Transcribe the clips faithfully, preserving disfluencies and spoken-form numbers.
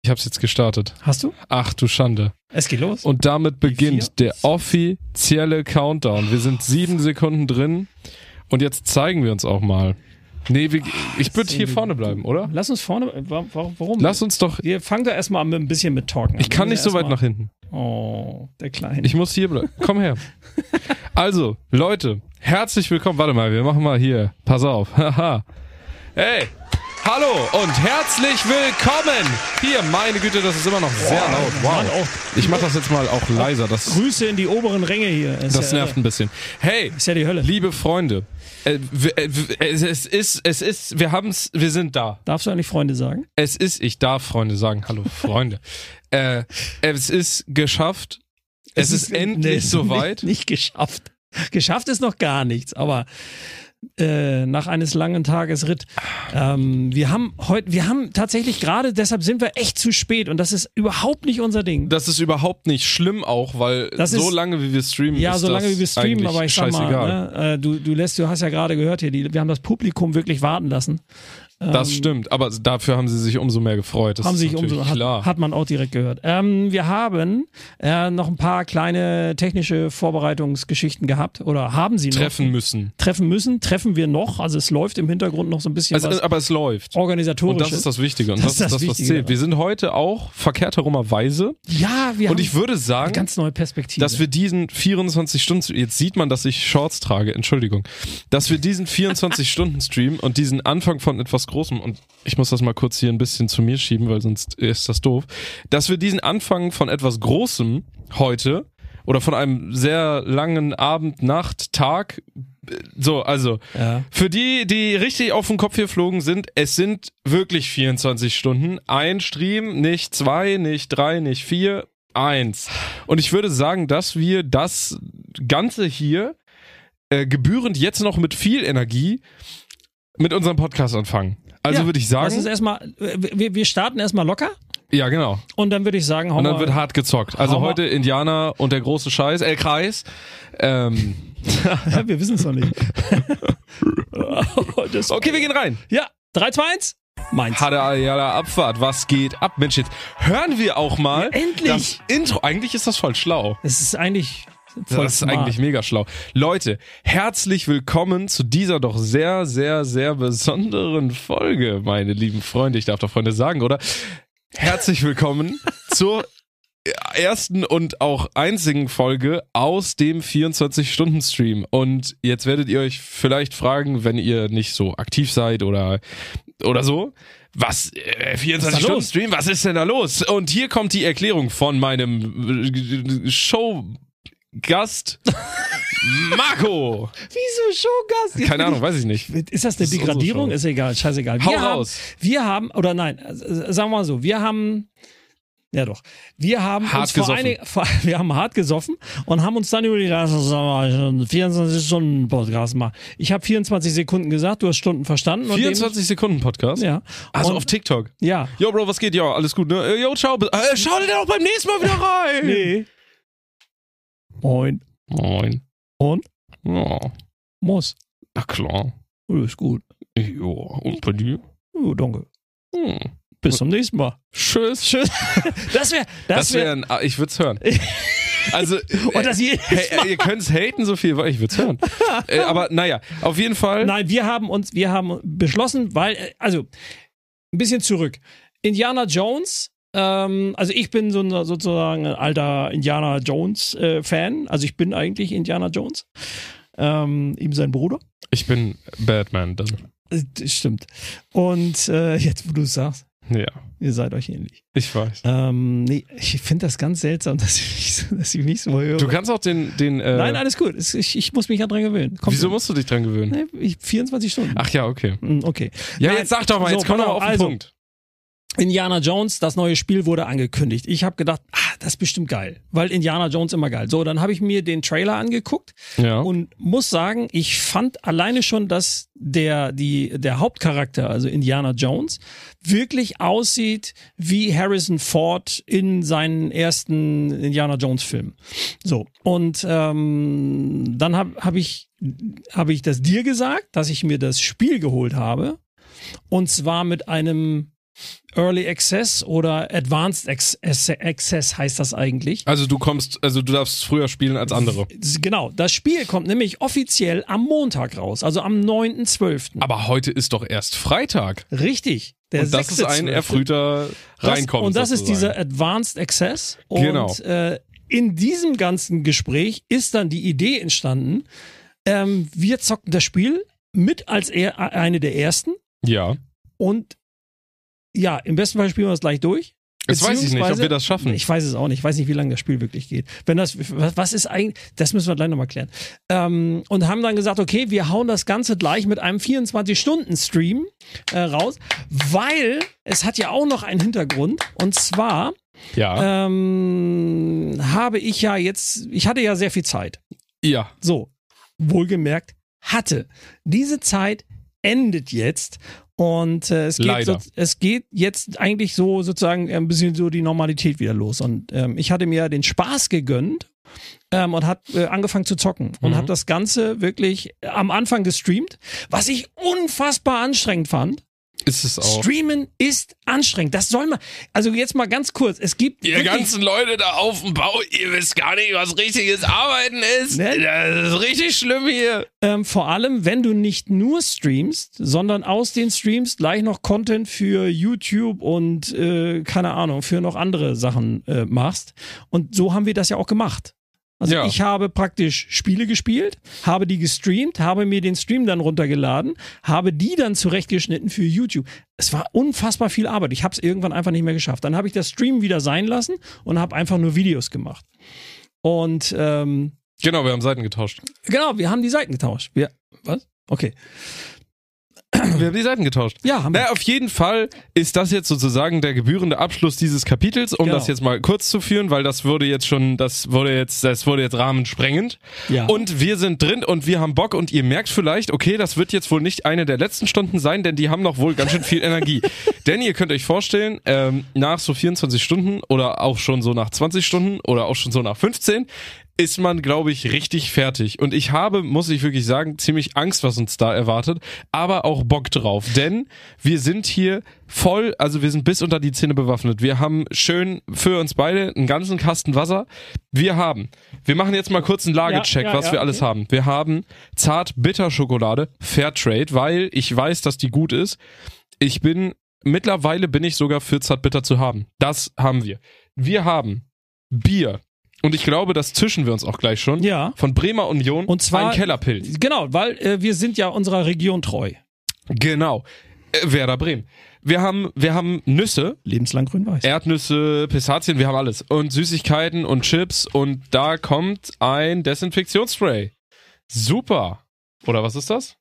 hab's jetzt gestartet. Hast du? Ach du Schande. Es geht los. Und damit beginnt der offizielle Countdown. Wir sind sieben Sekunden drin und jetzt zeigen wir uns auch mal. Nee, wir, ich würde hier vorne bleiben, oder? Lass uns vorne, warum? Lass uns doch... Wir fangen da erstmal ein bisschen mit Talken an. Ich kann nicht so weit nach hinten. Oh, der Kleine. Ich muss hier bleiben. Komm her. Also, Leute, herzlich willkommen. Warte mal, wir machen mal hier. Pass auf. Haha. Hey. Hallo und herzlich willkommen. Hier, meine Güte, das ist immer noch sehr oh, laut. Wow. Mann, auch, ich mach das jetzt mal auch leiser. Das, Grüße in die oberen Ränge hier. Ist das ja, nervt ein bisschen. Hey, ist ja die Hölle. Liebe Freunde, äh, äh, es ist, es ist, wir haben's, wir sind da. Darfst du eigentlich Freunde sagen? Es ist, ich darf Freunde sagen. Hallo, Freunde. äh, es ist geschafft. Es, es ist, ist endlich nee, soweit. Nicht, nicht geschafft. Geschafft ist noch gar nichts, aber Äh, nach eines langen Tages Ritt. Ähm, wir haben heute, wir haben tatsächlich gerade, deshalb sind wir echt zu spät und das ist überhaupt nicht unser Ding. Das ist überhaupt nicht schlimm auch, weil das so ist, lange wie wir streamen, ja, ist so lange das wie wir streamen, aber ich sag scheißegal. mal, ne, äh, du, du lässt, du hast ja gerade gehört hier, die, wir haben das Publikum wirklich warten lassen. Das ähm, stimmt, aber dafür haben sie sich umso mehr gefreut. Das haben ist sich umso, klar. Hat, hat man auch direkt gehört. Ähm, wir haben äh, noch ein paar kleine technische Vorbereitungsgeschichten gehabt oder haben sie noch. Treffen müssen. Treffen müssen, treffen wir noch. Also es läuft im Hintergrund noch so ein bisschen also, was. Aber es läuft. Organisatorisch. Und das ist das Wichtige. Und das, das, ist das, was zählt. Wir sind heute auch verkehrt herummerweise. Ja, wir haben Und ich würde sagen, eine ganz neue Perspektive. Dass wir diesen vierundzwanzig Stunden, jetzt sieht man, dass ich Shorts trage, Entschuldigung, dass wir diesen vierundzwanzig Stunden Stream und diesen Anfang von etwas Großem, und ich muss das mal kurz hier ein bisschen zu mir schieben, weil sonst ist das doof, dass wir diesen Anfang von etwas Großem heute oder von einem sehr langen Abend, Nacht, Tag, so, also ja. Für die, die richtig auf den Kopf hier flogen sind, es sind wirklich vierundzwanzig Stunden, ein Stream, nicht zwei, nicht drei, nicht vier, eins. Und ich würde sagen, dass wir das Ganze hier äh, gebührend jetzt noch mit viel Energie mit unserem Podcast anfangen. Also ja, würde ich sagen... Das ist erstmal, wir, wir starten erstmal locker. Ja, genau. Und dann würde ich sagen, hau Und dann mal, wird hart gezockt. Also heute Indianer und der große Scheiß, äh, Kreis. Ähm. Ja, wir wissen es noch nicht. Okay, wir gehen rein. Ja, drei, zwei, eins. Meins. Hadda Abfahrt, was geht ab? Mensch, jetzt hören wir auch mal ja, endlich. Das Intro. Eigentlich ist das voll schlau. Es ist eigentlich... Voll das ist smart. eigentlich mega schlau. Leute, herzlich willkommen zu dieser doch sehr, sehr, sehr besonderen Folge, meine lieben Freunde. Ich darf doch Freunde sagen, oder? Herzlich willkommen zur ersten und auch einzigen Folge aus dem vierundzwanzig-Stunden-Stream. Und jetzt werdet ihr euch vielleicht fragen, wenn ihr nicht so aktiv seid oder, oder so, was, äh, vierundzwanzig-Stunden-Stream, was ist denn da los? Und hier kommt die Erklärung von meinem Show- Gast Marco. Wieso Showgast? Keine Ahnung, weiß ich nicht. Ist das eine das ist Degradierung? Ist egal, scheißegal. Wir Hau haben, raus. Wir haben, oder nein, sagen wir mal so, wir haben, ja doch, wir haben hart uns vor gesoffen. einig, vor, wir haben hart gesoffen und haben uns dann überlegt, vierundzwanzig Stunden Podcast machen. Ich habe vierundzwanzig Sekunden gesagt, du hast Stunden verstanden. vierundzwanzig Sekunden Podcast? Ja. Also und, auf TikTok? Ja. Jo, Bro, was geht? Ja, alles gut, ne? Jo, ciao. Äh, schau dir doch beim nächsten Mal wieder rein. Nee. Moin. Moin. Und? Ja. Muss. Na klar. Alles gut. Ja, und bei dir? Oh, danke. Hm. Bis zum nächsten Mal. Tschüss. Tschüss. Das wäre, das, Das wäre, wäre ein, ah, ich würd's hören. Also, und das jedes hey, Mal. Ihr könnt's haten so viel, weil ich würd's hören. äh, aber naja, auf jeden Fall. Nein, wir haben uns, wir haben beschlossen, weil, also, ein bisschen zurück. Indiana Jones, ähm, also ich bin so ein, sozusagen ein alter Indiana Jones äh, Fan. Also ich bin eigentlich Indiana Jones. Ähm, ihm sein Bruder. Ich bin Batman dann. Das stimmt. Und äh, jetzt, wo du es sagst, Ja. ihr seid euch ähnlich. Ich weiß. Ähm, nee, ich finde das ganz seltsam, dass ich mich so, dass ich mich so höre. Du kannst auch den... den äh, Nein, alles gut. Ich, ich muss mich ja dran gewöhnen. Kommt wieso hin. musst du dich dran gewöhnen? Nee, ich, vierundzwanzig Stunden. Ach ja, okay. Hm, okay. Ja, Nein, jetzt sag doch mal, jetzt so, komm doch mal genau, auf den also, Punkt. Indiana Jones, das neue Spiel wurde angekündigt. Ich habe gedacht, ah, das ist bestimmt geil, weil Indiana Jones immer geil. So, dann habe ich mir den Trailer angeguckt Ja. und muss sagen, ich fand alleine schon, dass der die der Hauptcharakter, also Indiana Jones, wirklich aussieht wie Harrison Ford in seinen ersten Indiana Jones Filmen. So, und ähm, dann habe hab ich habe ich das dir gesagt, dass ich mir das Spiel geholt habe. Und zwar mit einem Early Access oder Advanced Access heißt das eigentlich. Also du kommst, also du darfst früher spielen als andere. Genau, das Spiel kommt nämlich offiziell am Montag raus, also am neunten zwölften Aber heute ist doch erst Freitag. Richtig. Der und das ist ein erfrühter Reinkommen. Und das sozusagen. ist dieser Advanced Access. Und Genau. äh, in diesem ganzen Gespräch ist dann die Idee entstanden, ähm, wir zocken das Spiel mit als er, eine der ersten. Ja. Und ja, im besten Fall spielen wir es gleich durch. Jetzt weiß ich nicht, ob wir das schaffen. Ich weiß es auch nicht. Ich weiß nicht, wie lange das Spiel wirklich geht. Wenn das, was ist eigentlich, das müssen wir gleich nochmal klären. Ähm, und haben dann gesagt, okay, wir hauen das Ganze gleich mit einem vierundzwanzig-Stunden-Stream äh, raus, weil es hat ja auch noch einen Hintergrund. Und zwar ja. ähm, habe ich ja jetzt, ich hatte ja sehr viel Zeit. Ja. So, wohlgemerkt, hatte. Diese Zeit endet jetzt. Und äh, es, geht so, es geht jetzt eigentlich so sozusagen ein bisschen so die Normalität wieder los. Und ähm, ich hatte mir den Spaß gegönnt ähm, und hat äh, angefangen zu zocken. Und mhm. habe das Ganze wirklich am Anfang gestreamt, was ich unfassbar anstrengend fand. Ist es auch. Streamen ist anstrengend. Das soll man. Also jetzt mal ganz kurz. Es gibt. Ihr ganzen Leute da auf dem Bau, ihr wisst gar nicht, was richtiges Arbeiten ist. Ne? Das ist richtig schlimm hier. Ähm, vor allem, wenn du nicht nur streamst, sondern aus den Streams gleich noch Content für YouTube und äh, keine Ahnung, für noch andere Sachen äh, machst. Und so haben wir das ja auch gemacht. Also ja. Ich habe praktisch Spiele gespielt, habe die gestreamt, habe mir den Stream dann runtergeladen, habe die dann zurechtgeschnitten für YouTube. Es war unfassbar viel Arbeit. Ich habe es irgendwann einfach nicht mehr geschafft. Dann habe ich das Stream wieder sein lassen und habe einfach nur Videos gemacht. Und ähm, genau, wir haben Seiten getauscht. Genau, wir haben die Seiten getauscht. Wir, was? Okay. Wir haben die Seiten getauscht. Ja, haben wir. Naja, auf jeden Fall ist das jetzt sozusagen der gebührende Abschluss dieses Kapitels, um genau. das jetzt mal kurz zu führen, weil das würde jetzt schon, das wurde jetzt, das wurde jetzt rahmensprengend. Ja. Und wir sind drin und wir haben Bock und ihr merkt vielleicht, okay, das wird jetzt wohl nicht eine der letzten Stunden sein, denn die haben noch wohl ganz schön viel Energie. Denn ihr könnt euch vorstellen, ähm, nach so vierundzwanzig Stunden oder auch schon so nach zwanzig Stunden oder auch schon so nach fünfzehn ist man, glaube ich, richtig fertig. Und ich habe, muss ich wirklich sagen, ziemlich Angst, was uns da erwartet, aber auch Bock drauf. Denn wir sind hier voll, also wir sind bis unter die Zähne bewaffnet. Wir haben schön für uns beide einen ganzen Kasten Wasser. Wir haben, wir machen jetzt mal kurz einen Lagecheck, ja, ja, was ja, wir alles okay. haben. Wir haben Zart-Bitter-Schokolade, Fairtrade, weil ich weiß, dass die gut ist. Ich bin, mittlerweile bin ich sogar für Zart-Bitter zu haben. Das haben wir. Wir haben Bier. Und ich glaube, das zischen wir uns auch gleich schon. Ja. Von Bremer Union. Und zwar ein Kellerpilz. Genau, weil äh, wir sind ja unserer Region treu. Genau. Äh, Werder Bremen. Wir haben, wir haben Nüsse. Lebenslang grün-weiß. Erdnüsse, Pistazien, wir haben alles. Und Süßigkeiten und Chips. Und da kommt ein Desinfektionsspray. Super. Oder was ist das?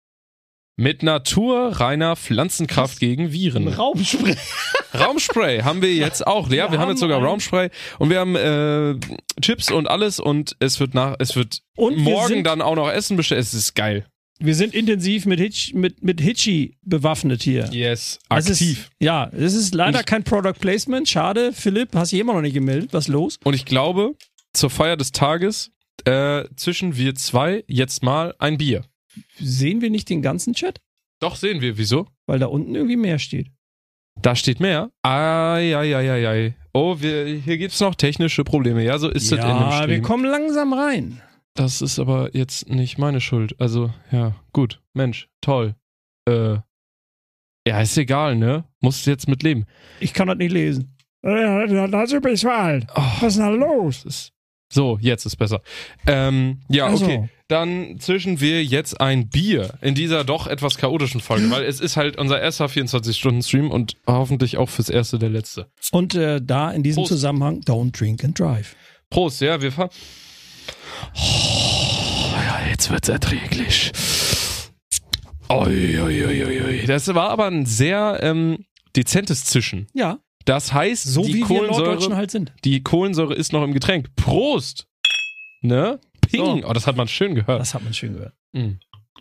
Mit naturreiner Pflanzenkraft was? Gegen Viren. Raumspray. Raumspray haben wir jetzt auch. Ja, wir, wir haben jetzt sogar Raumspray und wir haben äh, Chips und alles und es wird nach, es wird und morgen dann auch noch Essen bestellt. Es ist geil. Wir sind intensiv mit Hitch, mit, mit Hitchi bewaffnet hier. Yes, aktiv. Ist, ja, es ist leider ich, kein Product Placement. Schade, Philipp, hast dich immer noch nicht gemeldet. Was ist los? Und ich glaube, zur Feier des Tages äh, zwischen wir zwei jetzt mal ein Bier. Sehen wir nicht den ganzen Chat? Doch, sehen wir. Wieso? Weil da unten irgendwie mehr steht. Da steht mehr? Ai, ai, ai, ai, ai. Oh, wir, hier gibt's noch technische Probleme. Ja, so ist es ja, in dem Stream. Ja, wir kommen langsam rein. Das ist aber jetzt nicht meine Schuld. Also, ja, gut. Mensch, toll. Äh, ja, ist egal, ne? Musst jetzt mit leben. Ich kann das nicht lesen. Ja, das ist besser. Oh, was ist denn da los? Ist, so, jetzt ist besser. Ähm, ja, also. Okay. Dann zischen wir jetzt ein Bier in dieser doch etwas chaotischen Folge, weil es ist halt unser erster vierundzwanzig-Stunden-Stream und hoffentlich auch fürs erste der letzte. Und äh, da in diesem Prost. Zusammenhang, don't drink and drive. Prost, ja, wir fahren. Oh, ja, jetzt wird's erträglich. Oi, oi, oi, oi. Das war aber ein sehr ähm, dezentes Zischen. Ja. Das heißt, so die wie Kohlensäure, wir Norddeutschen halt sind. Die Kohlensäure ist noch im Getränk. Prost! Ne? Ping! So. Oh, das hat man schön gehört. Das hat man schön gehört. Mm.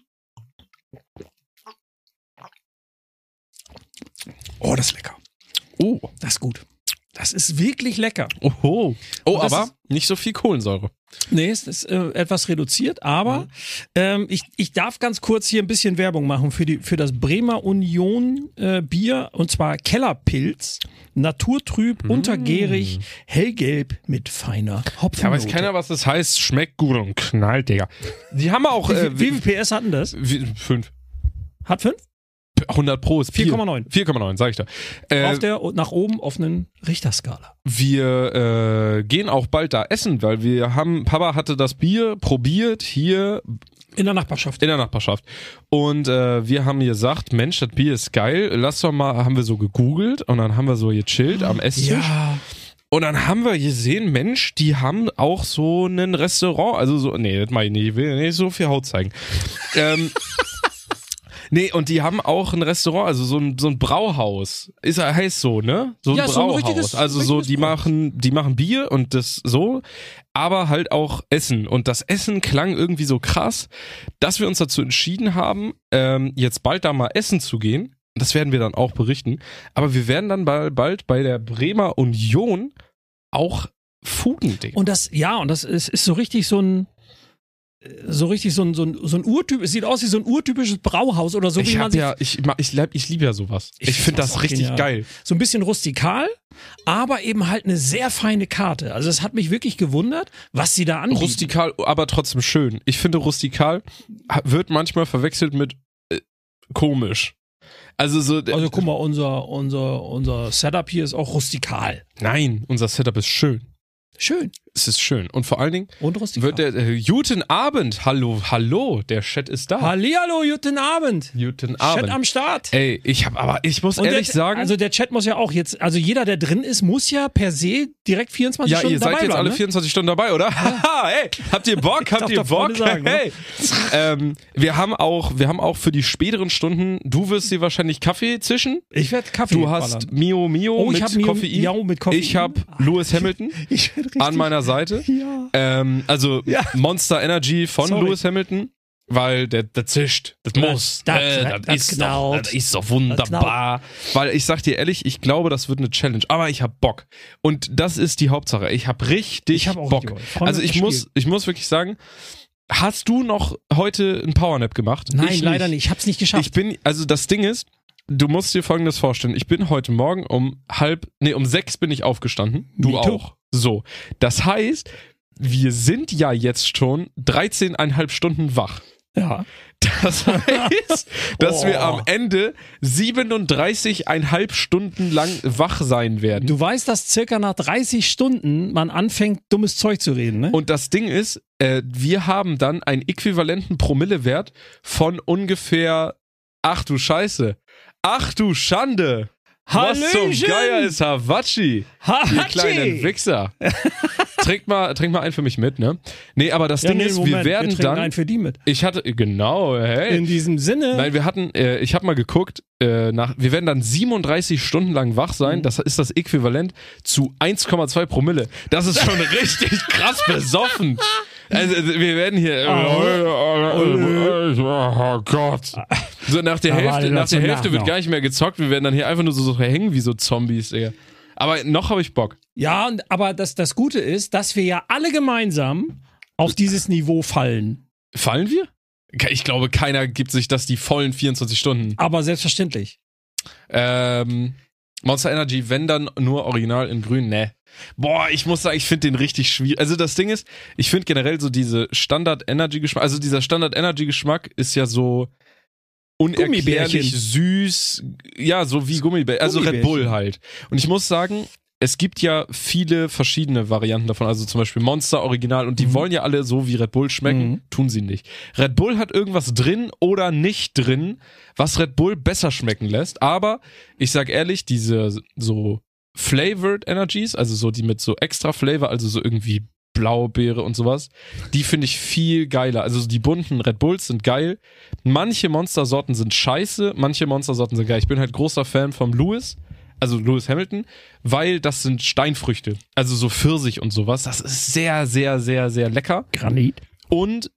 Oh, das ist lecker. Oh. Das ist gut. Das ist wirklich lecker. Oho. Oh, aber nicht so viel Kohlensäure. Nee, es ist äh, etwas reduziert, aber mhm. ähm, ich, ich darf ganz kurz hier ein bisschen Werbung machen für, die, für das Bremer Union äh, Bier, und zwar Kellerpilz, naturtrüb, mhm. untergärig, hellgelb mit feiner Hopfennote. Ja, weiß keiner, was das heißt, schmeckt gut und knallt, Digga. Die haben auch... Äh, wie, wie viel P S hatten das? Wie, fünf. Hat fünf? hundert Pro ist vier Komma neun. vier Komma neun, sag ich da. Äh, Auf der nach oben offenen Richterskala. Wir äh, gehen auch bald da essen, weil wir haben, Papa hatte das Bier probiert hier in der Nachbarschaft. In der Nachbarschaft. Und äh, wir haben gesagt, Mensch, das Bier ist geil, lass doch mal, haben wir so gegoogelt und dann haben wir so gechillt am Esstisch. Ja. Und dann haben wir gesehen, Mensch, die haben auch so ein Restaurant, also so, nee, das mach ich nicht, ich will nicht so viel Haut zeigen. ähm, Nee, und die haben auch ein Restaurant, also so ein, so ein Brauhaus. Ist heißt so, ne? So ein ja, Brauhaus. So ein richtiges, also so, die Brauhaus. machen, die machen Bier und das so, aber halt auch Essen. Und das Essen klang irgendwie so krass, dass wir uns dazu entschieden haben, ähm, jetzt bald da mal essen zu gehen. Das werden wir dann auch berichten. Aber wir werden dann bald bei der Bremer Union auch fooden, Digga. Und das, ja, und das ist, ist so richtig so ein, so richtig so ein, so ein, so ein Urtyp, es sieht aus wie so ein urtypisches Brauhaus oder so, ich wie man hab sich... Ja, ich, ich, ich, ich liebe ja sowas. Ich, ich finde das richtig genial. Geil. So ein bisschen rustikal, aber eben halt eine sehr feine Karte. Also es hat mich wirklich gewundert, was sie da anbieten. Rustikal, aber trotzdem schön. Ich finde, rustikal wird manchmal verwechselt mit äh, komisch. Also so. Also guck mal, unser, unser, unser Setup hier ist auch rustikal. Nein, unser Setup ist schön. Schön. Es ist schön. Und vor allen Dingen und rustikal. Wird der äh, guten Abend. Hallo, hallo, der Chat ist da. Hallihallo, guten Abend. Guten Abend. Chat am Start. Ey, ich hab aber, ich muss und ehrlich der, sagen. Also der Chat muss ja auch jetzt, also jeder, der drin ist, muss ja per se direkt vierundzwanzig ja, Stunden dabei Ja, ihr seid jetzt bleiben, alle ne? vierundzwanzig Stunden dabei, oder? Haha, ey, habt ihr Bock? Habt ihr Bock? Sagen, hey. ähm, wir haben auch, wir haben auch für die späteren Stunden, du wirst dir wahrscheinlich Kaffee zischen. Ich werde Kaffee Du hast ballern. Mio Mio oh, mit, ich Mio, Koffein. Mio mit Koffein. Ich habe Lewis Hamilton ich an meiner Seite. Ja. Ähm, also ja. Monster Energy von Sorry. Lewis Hamilton, weil der, der zischt, das muss, das, äh, das, das, das ist knallt. doch, das ist doch wunderbar. Weil ich sag dir ehrlich, ich glaube, das wird eine Challenge, aber ich hab Bock. Und das ist die Hauptsache. Ich hab richtig ich hab auch Bock. Also ich muss, ich muss wirklich sagen, hast du noch heute einen Powernap gemacht? Nein, ich leider nicht. nicht. Ich hab's nicht geschafft. Ich bin, also das Ding ist, du musst dir Folgendes vorstellen. Ich bin heute Morgen um halb, nee, um sechs bin ich aufgestanden. Du Me auch. Too. So. Das heißt, wir sind ja jetzt schon dreizehneinhalb Stunden wach. Ja. Das heißt, dass oh. wir am Ende siebenunddreißigeinhalb Stunden lang wach sein werden. Du weißt, dass circa nach dreißig Stunden man anfängt, dummes Zeug zu reden, ne? Und das Ding ist, äh, wir haben dann einen äquivalenten Promillewert von ungefähr, ach du Scheiße, ach du Schande. Hallöchen. Was zum Geier ist Havachi? Havachi. Ihr kleinen Wichser. trink mal, trink mal einen für mich mit, ne? Nee, aber das ja, Ding nee, ist, Moment, wir werden wir dann. einen für die mit. Ich hatte, genau, hey. In diesem Sinne. Nein, wir hatten, äh, ich habe mal geguckt, äh, nach, wir werden dann siebenunddreißig Stunden lang wach sein. Das ist das Äquivalent zu eins Komma zwei Promille. Das ist schon richtig krass besoffen. Also wir werden hier. Oh Gott. So nach der Hälfte, nach der Hälfte wird gar nicht mehr gezockt. Wir werden dann hier einfach nur so, so hängen wie so Zombies, Digga. Aber noch habe ich Bock. Ja, aber das, das Gute ist, dass wir ja alle gemeinsam auf dieses Niveau fallen. Fallen wir? Ich glaube, keiner gibt sich das die vollen vierundzwanzig Stunden. Aber selbstverständlich. Ähm, Monster Energy, wenn dann nur original in grün, ne. Boah, ich muss sagen, ich finde den richtig schwierig. Also das Ding ist, ich finde generell so diese Standard-Energy-Geschmack, also dieser Standard-Energy-Geschmack ist ja so unerklärlich süß, ja, so wie Gummibärchen, also Red Bull halt. Und ich muss sagen, es gibt ja viele verschiedene Varianten davon, also zum Beispiel Monster Original und die mhm. wollen ja alle so wie Red Bull schmecken, mhm. tun sie nicht. Red Bull hat irgendwas drin oder nicht drin, was Red Bull besser schmecken lässt, aber ich sag ehrlich, diese so Flavored Energies, also so die mit so extra Flavor, also so irgendwie Blaubeere und sowas, die finde ich viel geiler. Also die bunten Red Bulls sind geil. Manche Monstersorten sind scheiße, manche Monstersorten sind geil. Ich bin halt großer Fan vom Lewis, also Lewis Hamilton, weil das sind Steinfrüchte, also so Pfirsich und sowas. Das ist sehr, sehr, sehr, sehr lecker. Granit. Und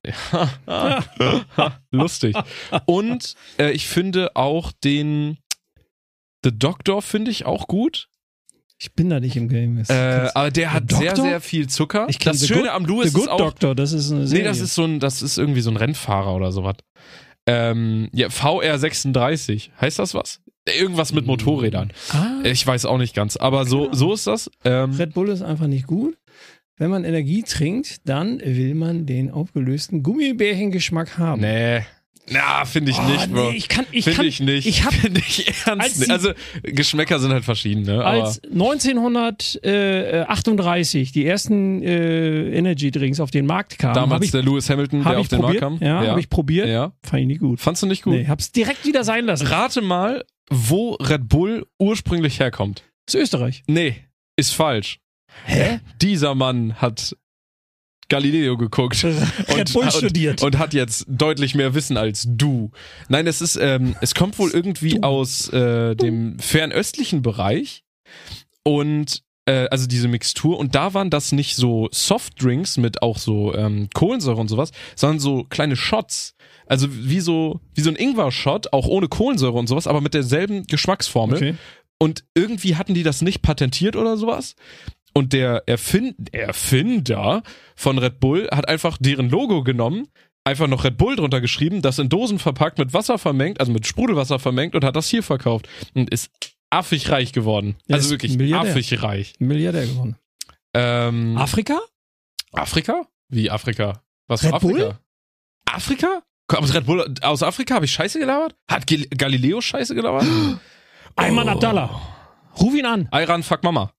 lustig. Und äh, ich finde auch den The Doctor finde ich auch gut. Ich bin da nicht im Game. Das- Äh, aber der hat The sehr, Doctor? sehr viel Zucker. Ich kenn das The Schöne Good- am Lewis The Good ist auch... Doctor, das ist eine Nee, Serie. das ist so ein, das ist irgendwie so ein Rennfahrer oder sowas. Ähm, ja, V R sechsunddreißig. Heißt das was? Irgendwas mit Motorrädern. Ah, Ich weiß auch nicht ganz, aber so, Genau. so ist das. Ähm, Red Bull ist einfach nicht gut. Wenn man Energie trinkt, dann will man den aufgelösten Gummibärchengeschmack haben. nee. Na, finde ich Oh, nicht, Bro. nee, ich kann, ich Finde kann, ich nicht. ich hab- Finde ich ernst als nicht. die- Also, Geschmäcker sind halt verschieden, ne? Aber Als neunzehnhundertachtunddreißig die ersten äh, Energy Drinks auf den Markt kamen, habe damals ich, der Lewis Hamilton, hab der ich auf den Markt probiert. kam. Ja, habe ich probiert. Ja. Fand ich nicht gut. Fandst du nicht gut? Nee, hab's direkt wieder sein lassen. Rate mal, wo Red Bull ursprünglich herkommt. Das ist Österreich. Nee, ist falsch. Hä? Dieser Mann hat Galileo geguckt Red Bull studiert. und hat jetzt deutlich mehr Wissen als du. Nein, es ist, ähm, es kommt wohl irgendwie Du. aus äh, dem fernöstlichen Bereich und äh, also diese Mixtur und da waren das nicht so Softdrinks mit auch so ähm, Kohlensäure und sowas, sondern so kleine Shots. Also wie so wie so ein Ingwer-Shot, auch ohne Kohlensäure und sowas, aber mit derselben Geschmacksformel. Okay. Und irgendwie hatten die das nicht patentiert oder sowas. Und der Erfind- Erfinder von Red Bull hat einfach deren Logo genommen, einfach noch Red Bull drunter geschrieben, das in Dosen verpackt, mit Wasser vermengt, also mit Sprudelwasser vermengt und hat das hier verkauft. Und ist affig reich geworden. Er Also ist wirklich Milliardär. affig reich. Milliardär gewonnen. Ähm, Afrika? Afrika? Wie Afrika? Was für Red Bull? Afrika? Afrika? Kommt Red Bull aus Afrika? Habe ich Scheiße gelabert? Hat Gil- Galileo Scheiße gelabert? Ayman Oh. Abdallah. Ruf ihn an. Ayran, fuck Mama.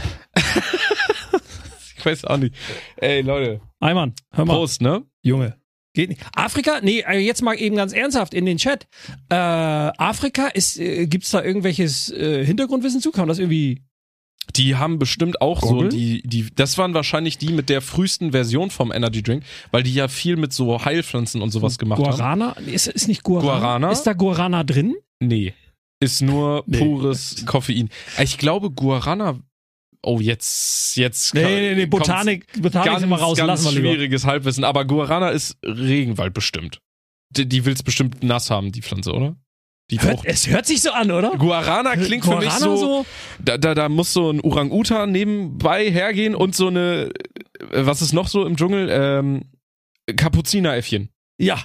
Ich weiß auch nicht. Ey, Leute. Ayman, hör mal. Prost, ne? Junge. Geht nicht. Afrika? Nee, äh, jetzt mal eben ganz ernsthaft in den Chat. Äh, Afrika, ist, äh, gibt's da irgendwelches äh, Hintergrundwissen zu? Kann man das irgendwie... Die haben bestimmt auch Goggle? so die, die, das waren wahrscheinlich die mit der frühesten Version vom Energy Drink, weil die ja viel mit so Heilpflanzen und sowas gemacht haben. Guarana? Ist, ist nicht Guarana? Guarana? Ist da Guarana drin? Nee. Ist nur Nee. pures Koffein. Ich glaube, Guarana. Oh, jetzt, jetzt. Nee, nee, nee, kommt's- Botanik, Botanik Ganz, sind wir raus, ganz lassen wir lieber. schwieriges Halbwissen. Aber Guarana ist Regenwald bestimmt. Die, die will's bestimmt nass haben, die Pflanze, oder? Die Hört, braucht. es hört sich so an, oder? Guarana klingt für mich Guarana so, Da, da, da muss so ein Orang-Utan nebenbei hergehen und so eine, äh, was ist noch so im Dschungel? Ähm, Kapuzineräffchen. Ja,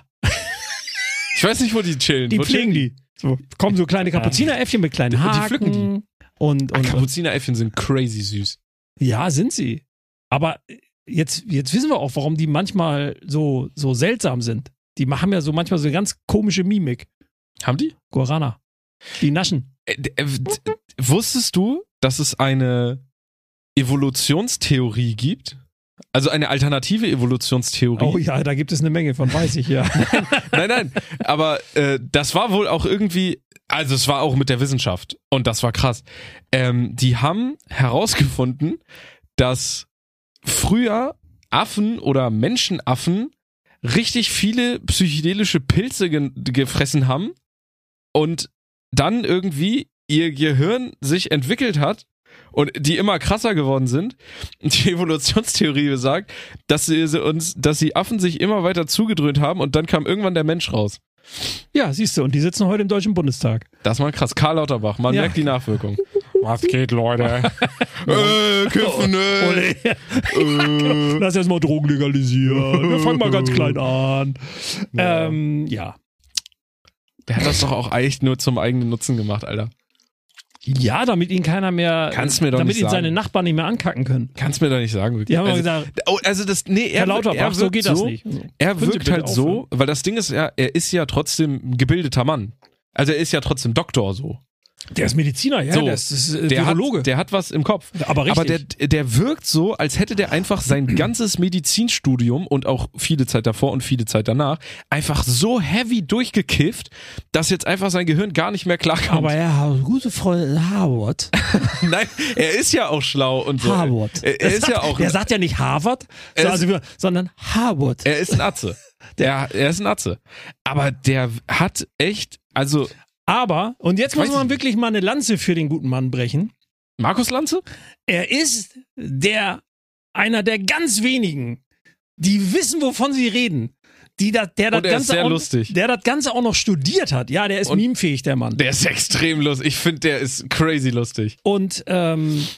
Ich weiß nicht, wo die chillen. die wo pflegen chillen die. So, kommen so kleine Kapuzineräffchen mit kleinen Die- die Haken. pflücken die. Und, und, Ah, und Kapuzineräffchen sind crazy süß. ja, sind sie. Aber jetzt, jetzt wissen wir auch, warum die manchmal so, so seltsam sind. Die haben ja so manchmal so eine ganz komische Mimik. Haben die? Guarana. Die naschen. Äh, d- äh, d- Wusstest du, dass es eine Evolutionstheorie gibt? Also eine alternative Evolutionstheorie? Oh ja, da gibt es eine Menge von, weiß ich ja. Nein, nein. Aber äh, das war wohl auch irgendwie, also es war auch mit der Wissenschaft und das war krass. Ähm, die haben herausgefunden, dass früher Affen oder Menschenaffen richtig viele psychedelische Pilze ge gefressen haben und dann irgendwie ihr Gehirn sich entwickelt hat und die immer krasser geworden sind. Und die Evolutionstheorie besagt, dass sie sie uns, dass die Affen sich immer weiter zugedröhnt haben und dann kam irgendwann der Mensch raus. Ja, siehst du, und die sitzen heute im Deutschen Bundestag. Das ist mal krass. Karl Lauterbach, man Ja. merkt die Nachwirkung. Was geht, Leute? äh, kiffen, Ole. äh. Lass erst mal Drogen legalisieren. Wir fangen mal ganz klein an. Ja. Ähm, ja. Der hat das doch auch eigentlich nur zum eigenen Nutzen gemacht, Alter. Ja, damit ihn keiner mehr, Kannst mir doch damit nicht ihn sagen. seine Nachbarn nicht mehr ankacken können. Kannst mir doch nicht sagen, wirklich. Die haben also, mal gesagt, oh, also das, nee, er, Herr Lauterbach, er wirkt so geht das so, nicht. Also, Er können Sie wirkt bitte halt so, aufhören? weil das Ding ist ja, er ist ja trotzdem ein gebildeter Mann. Also er ist ja trotzdem Doktor so. Der ist Mediziner, ja, So, der ist, ist äh, Der Virologe. hat, der hat was im Kopf. aber richtig. Aber der, der wirkt so, als hätte der einfach sein ganzes Medizinstudium und auch viele Zeit davor und viele Zeit danach einfach so heavy durchgekifft, dass jetzt einfach sein Gehirn gar nicht mehr klarkommt. aber er hat gute Freunde Harvard. Nein, er ist ja auch schlau und so. Harvard. Er, er ist ja auch, Der sagt ja nicht Harvard, Er so, ist- also, wir- sondern Harvard. er ist ein Atze. Der, er ist ein Atze. Aber der hat echt, also Aber, und jetzt Ich muss weiß man nicht. wirklich mal eine Lanze für den guten Mann brechen. Markus Lanze? Er ist der, einer der ganz wenigen, die wissen, wovon sie reden. Die da, der, das Und er ist Ganze sehr auch, lustig. der das Ganze auch noch studiert hat. Ja, der ist Und- memefähig, der Mann. Der ist extrem lustig. Ich finde, der ist crazy lustig. Und ähm,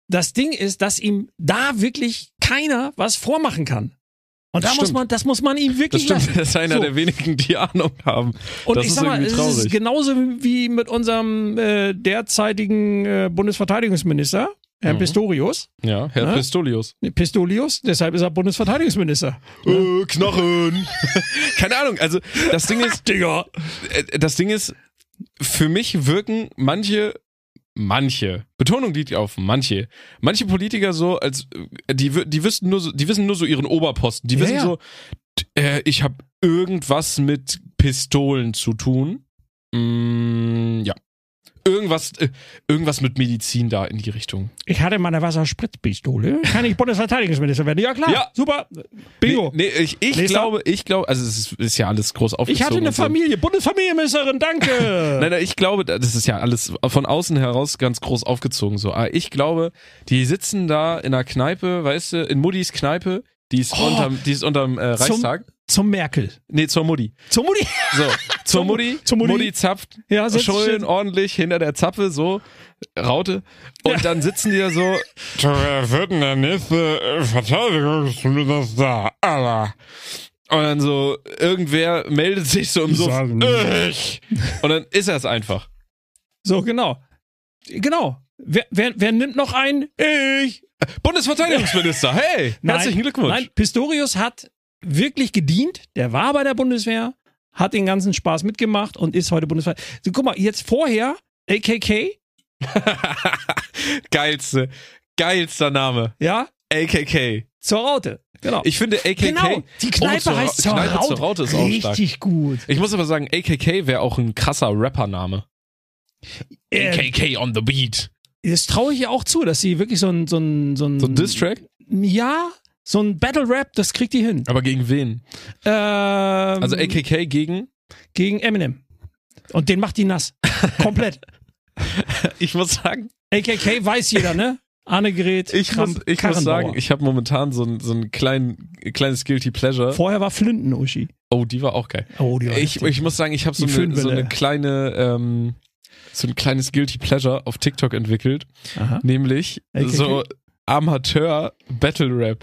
das Ding ist, dass ihm da wirklich keiner was vormachen kann. Und da Das muss stimmt. man, das muss man ihm Das wirklich stimmt, lassen. das ist einer So. der wenigen, die Ahnung haben. Und das ich ist sag mal, irgendwie es traurig. ist genauso wie mit unserem äh, derzeitigen äh, Bundesverteidigungsminister, Herrn Mhm. Pistorius. Ja, Herr Ne? Pistolius. Pistorius, deshalb ist er Bundesverteidigungsminister. Äh, Knochen. Keine Ahnung, also das Ding ist, Digga. äh, das Ding ist, für mich wirken manche, manche, Betonung liegt auf manche, manche Politiker so, als äh, die, w- die wissen nur so, die wissen nur so ihren Oberposten. Die Ja, wissen ja. so, t- äh, ich habe irgendwas mit Pistolen zu tun. Mm, ja. Irgendwas, äh, irgendwas mit Medizin da in die Richtung. Ich hatte mal eine Wasserspritzpistole. Kann ich Bundesverteidigungsminister werden? Ja, klar. Ja. Super. Bingo. Nee, nee ich, ich Nächster. glaube, ich glaube, also es ist, ist ja alles groß aufgezogen. Ich hatte eine und so. Familie. Bundesfamilienministerin, danke. Nein, nein, ich glaube, das ist ja alles von außen heraus ganz groß aufgezogen so. Aber ich glaube, die sitzen da in einer Kneipe, weißt du, in Muddis Kneipe, die ist Oh. unterm, die ist unterm äh, Reichstag. Zum Merkel. Nee, zur Mutti. Zum Mutti. So, zur Zur Mu- Mutti, zur Mutti. Mutti zapft, Ja, setz dich schön hin. ordentlich hinter der Zapfe, so, Raute. Und dann sitzen die da so, wer wird denn der nächste äh, Verteidigungsminister? Allah. Und dann so, irgendwer meldet sich so im Ich Suff. sag nicht. Ich. Und dann ist er es einfach. So, genau. Genau. Wer, wer, wer nimmt noch ein? Ich. Bundesverteidigungsminister, hey, Nein, herzlichen Glückwunsch. Nein, Pistorius hat wirklich gedient. Der war bei der Bundeswehr, hat den ganzen Spaß mitgemacht und ist heute Bundeswehr. So, guck mal, jetzt vorher A K K, Geilste, geilster Name. ja, A K K. zur Raute. Genau. Ich finde A K K. genau. Die Kneipe oh, zur, heißt zur Kneipe Raute. zur Raute ist auch stark. Richtig gut. Ich muss aber sagen, A K K wäre auch ein krasser Rappername. Äh, A K K on the beat. Das traue ich ihr auch zu, dass sie wirklich so ein so ein so ein, So ein Diss-Track? Ja, so ein Battle Rap, das kriegt die hin. Aber gegen wen? Ähm, Also A K K gegen? gegen Eminem. Und den macht die nass. Komplett. Ich muss sagen, A K K weiß jeder, ne? Annegret, ich Kramp, muss, ich muss Karrenbauer. sagen, ich habe momentan so ein, so ein klein, kleines Guilty Pleasure. Vorher war Flinten-Uschi. Oh, die war auch geil. Oh, die war Ich, heftig. ich muss sagen, ich habe so, Die eine, so Föhnwelle. eine kleine, ähm, so ein kleines Guilty Pleasure auf TikTok entwickelt, Aha. nämlich A K K. so Amateur Battle Rap.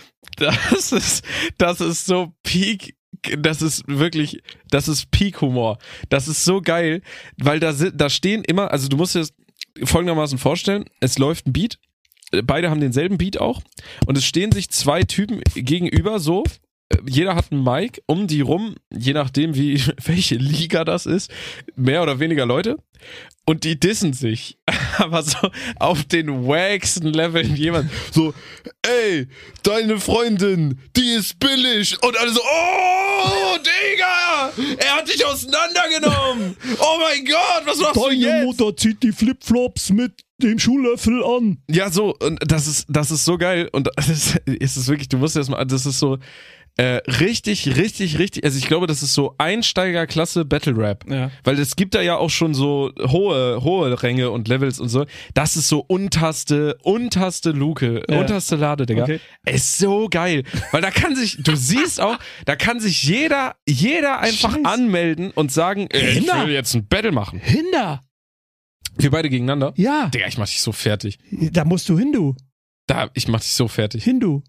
Das ist, das ist so Peak, das ist wirklich, das ist Peak Humor. Das ist so geil, weil da sind, da stehen immer, also du musst dir das folgendermaßen vorstellen, es läuft ein Beat, beide haben denselben Beat auch und es stehen sich zwei Typen gegenüber so, jeder hat ein Mic, um die rum, je nachdem wie, welche Liga das ist, mehr oder weniger Leute und die dissen sich, aber so auf den wacksten Leveln jemand, so, ey, deine Freundin, die ist billig und alle so, oh, Digga, er hat dich auseinandergenommen, oh mein Gott, was machst du jetzt? Mutter zieht die Flipflops mit dem Schuhlöffel an. Ja, so, und das ist, das ist so geil. Und das ist, ist es wirklich, du musst das mal, das ist so äh, richtig, richtig, richtig, also ich glaube, das ist so Einsteigerklasse Battle Rap. Ja. Weil es gibt da ja auch schon so hohe, hohe Ränge und Levels und so. Das ist so unterste, unterste Luke, Ja. unterste Lade, Digga. Okay. Ist so geil. Weil da kann sich, du siehst auch, da kann sich jeder, jeder einfach Scheiße. anmelden und sagen, äh, ich Hinder. will jetzt ein Battle machen. Hinder. Wir beide gegeneinander. Ja. Digga, ich mach dich so fertig. Da musst du Hindu. Da, ich mach dich so fertig. Hindu.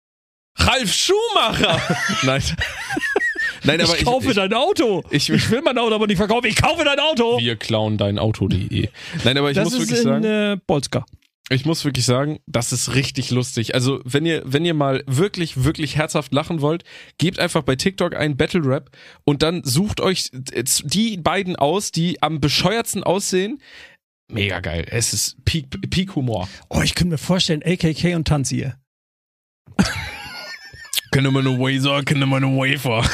Ralf Schumacher! Nein. Nein, aber ich kaufe ich, dein Auto. ich, Ich will mein Auto aber nicht verkaufen. Ich kaufe dein Auto. wir klauen dein Auto.de. Nein, aber ich das muss ist wirklich in sagen, äh, Polska. ich muss wirklich sagen, das ist richtig lustig. Also, wenn ihr, wenn ihr mal wirklich, wirklich herzhaft lachen wollt, gebt einfach bei TikTok ein Battle Rap und dann sucht euch die beiden aus, die am bescheuertsten aussehen. Mega geil. Es ist Peak, Peak Humor. Oh, ich könnte mir vorstellen, A K K und Tanzier. Können wir eine Wazer, können wir eine Wafer.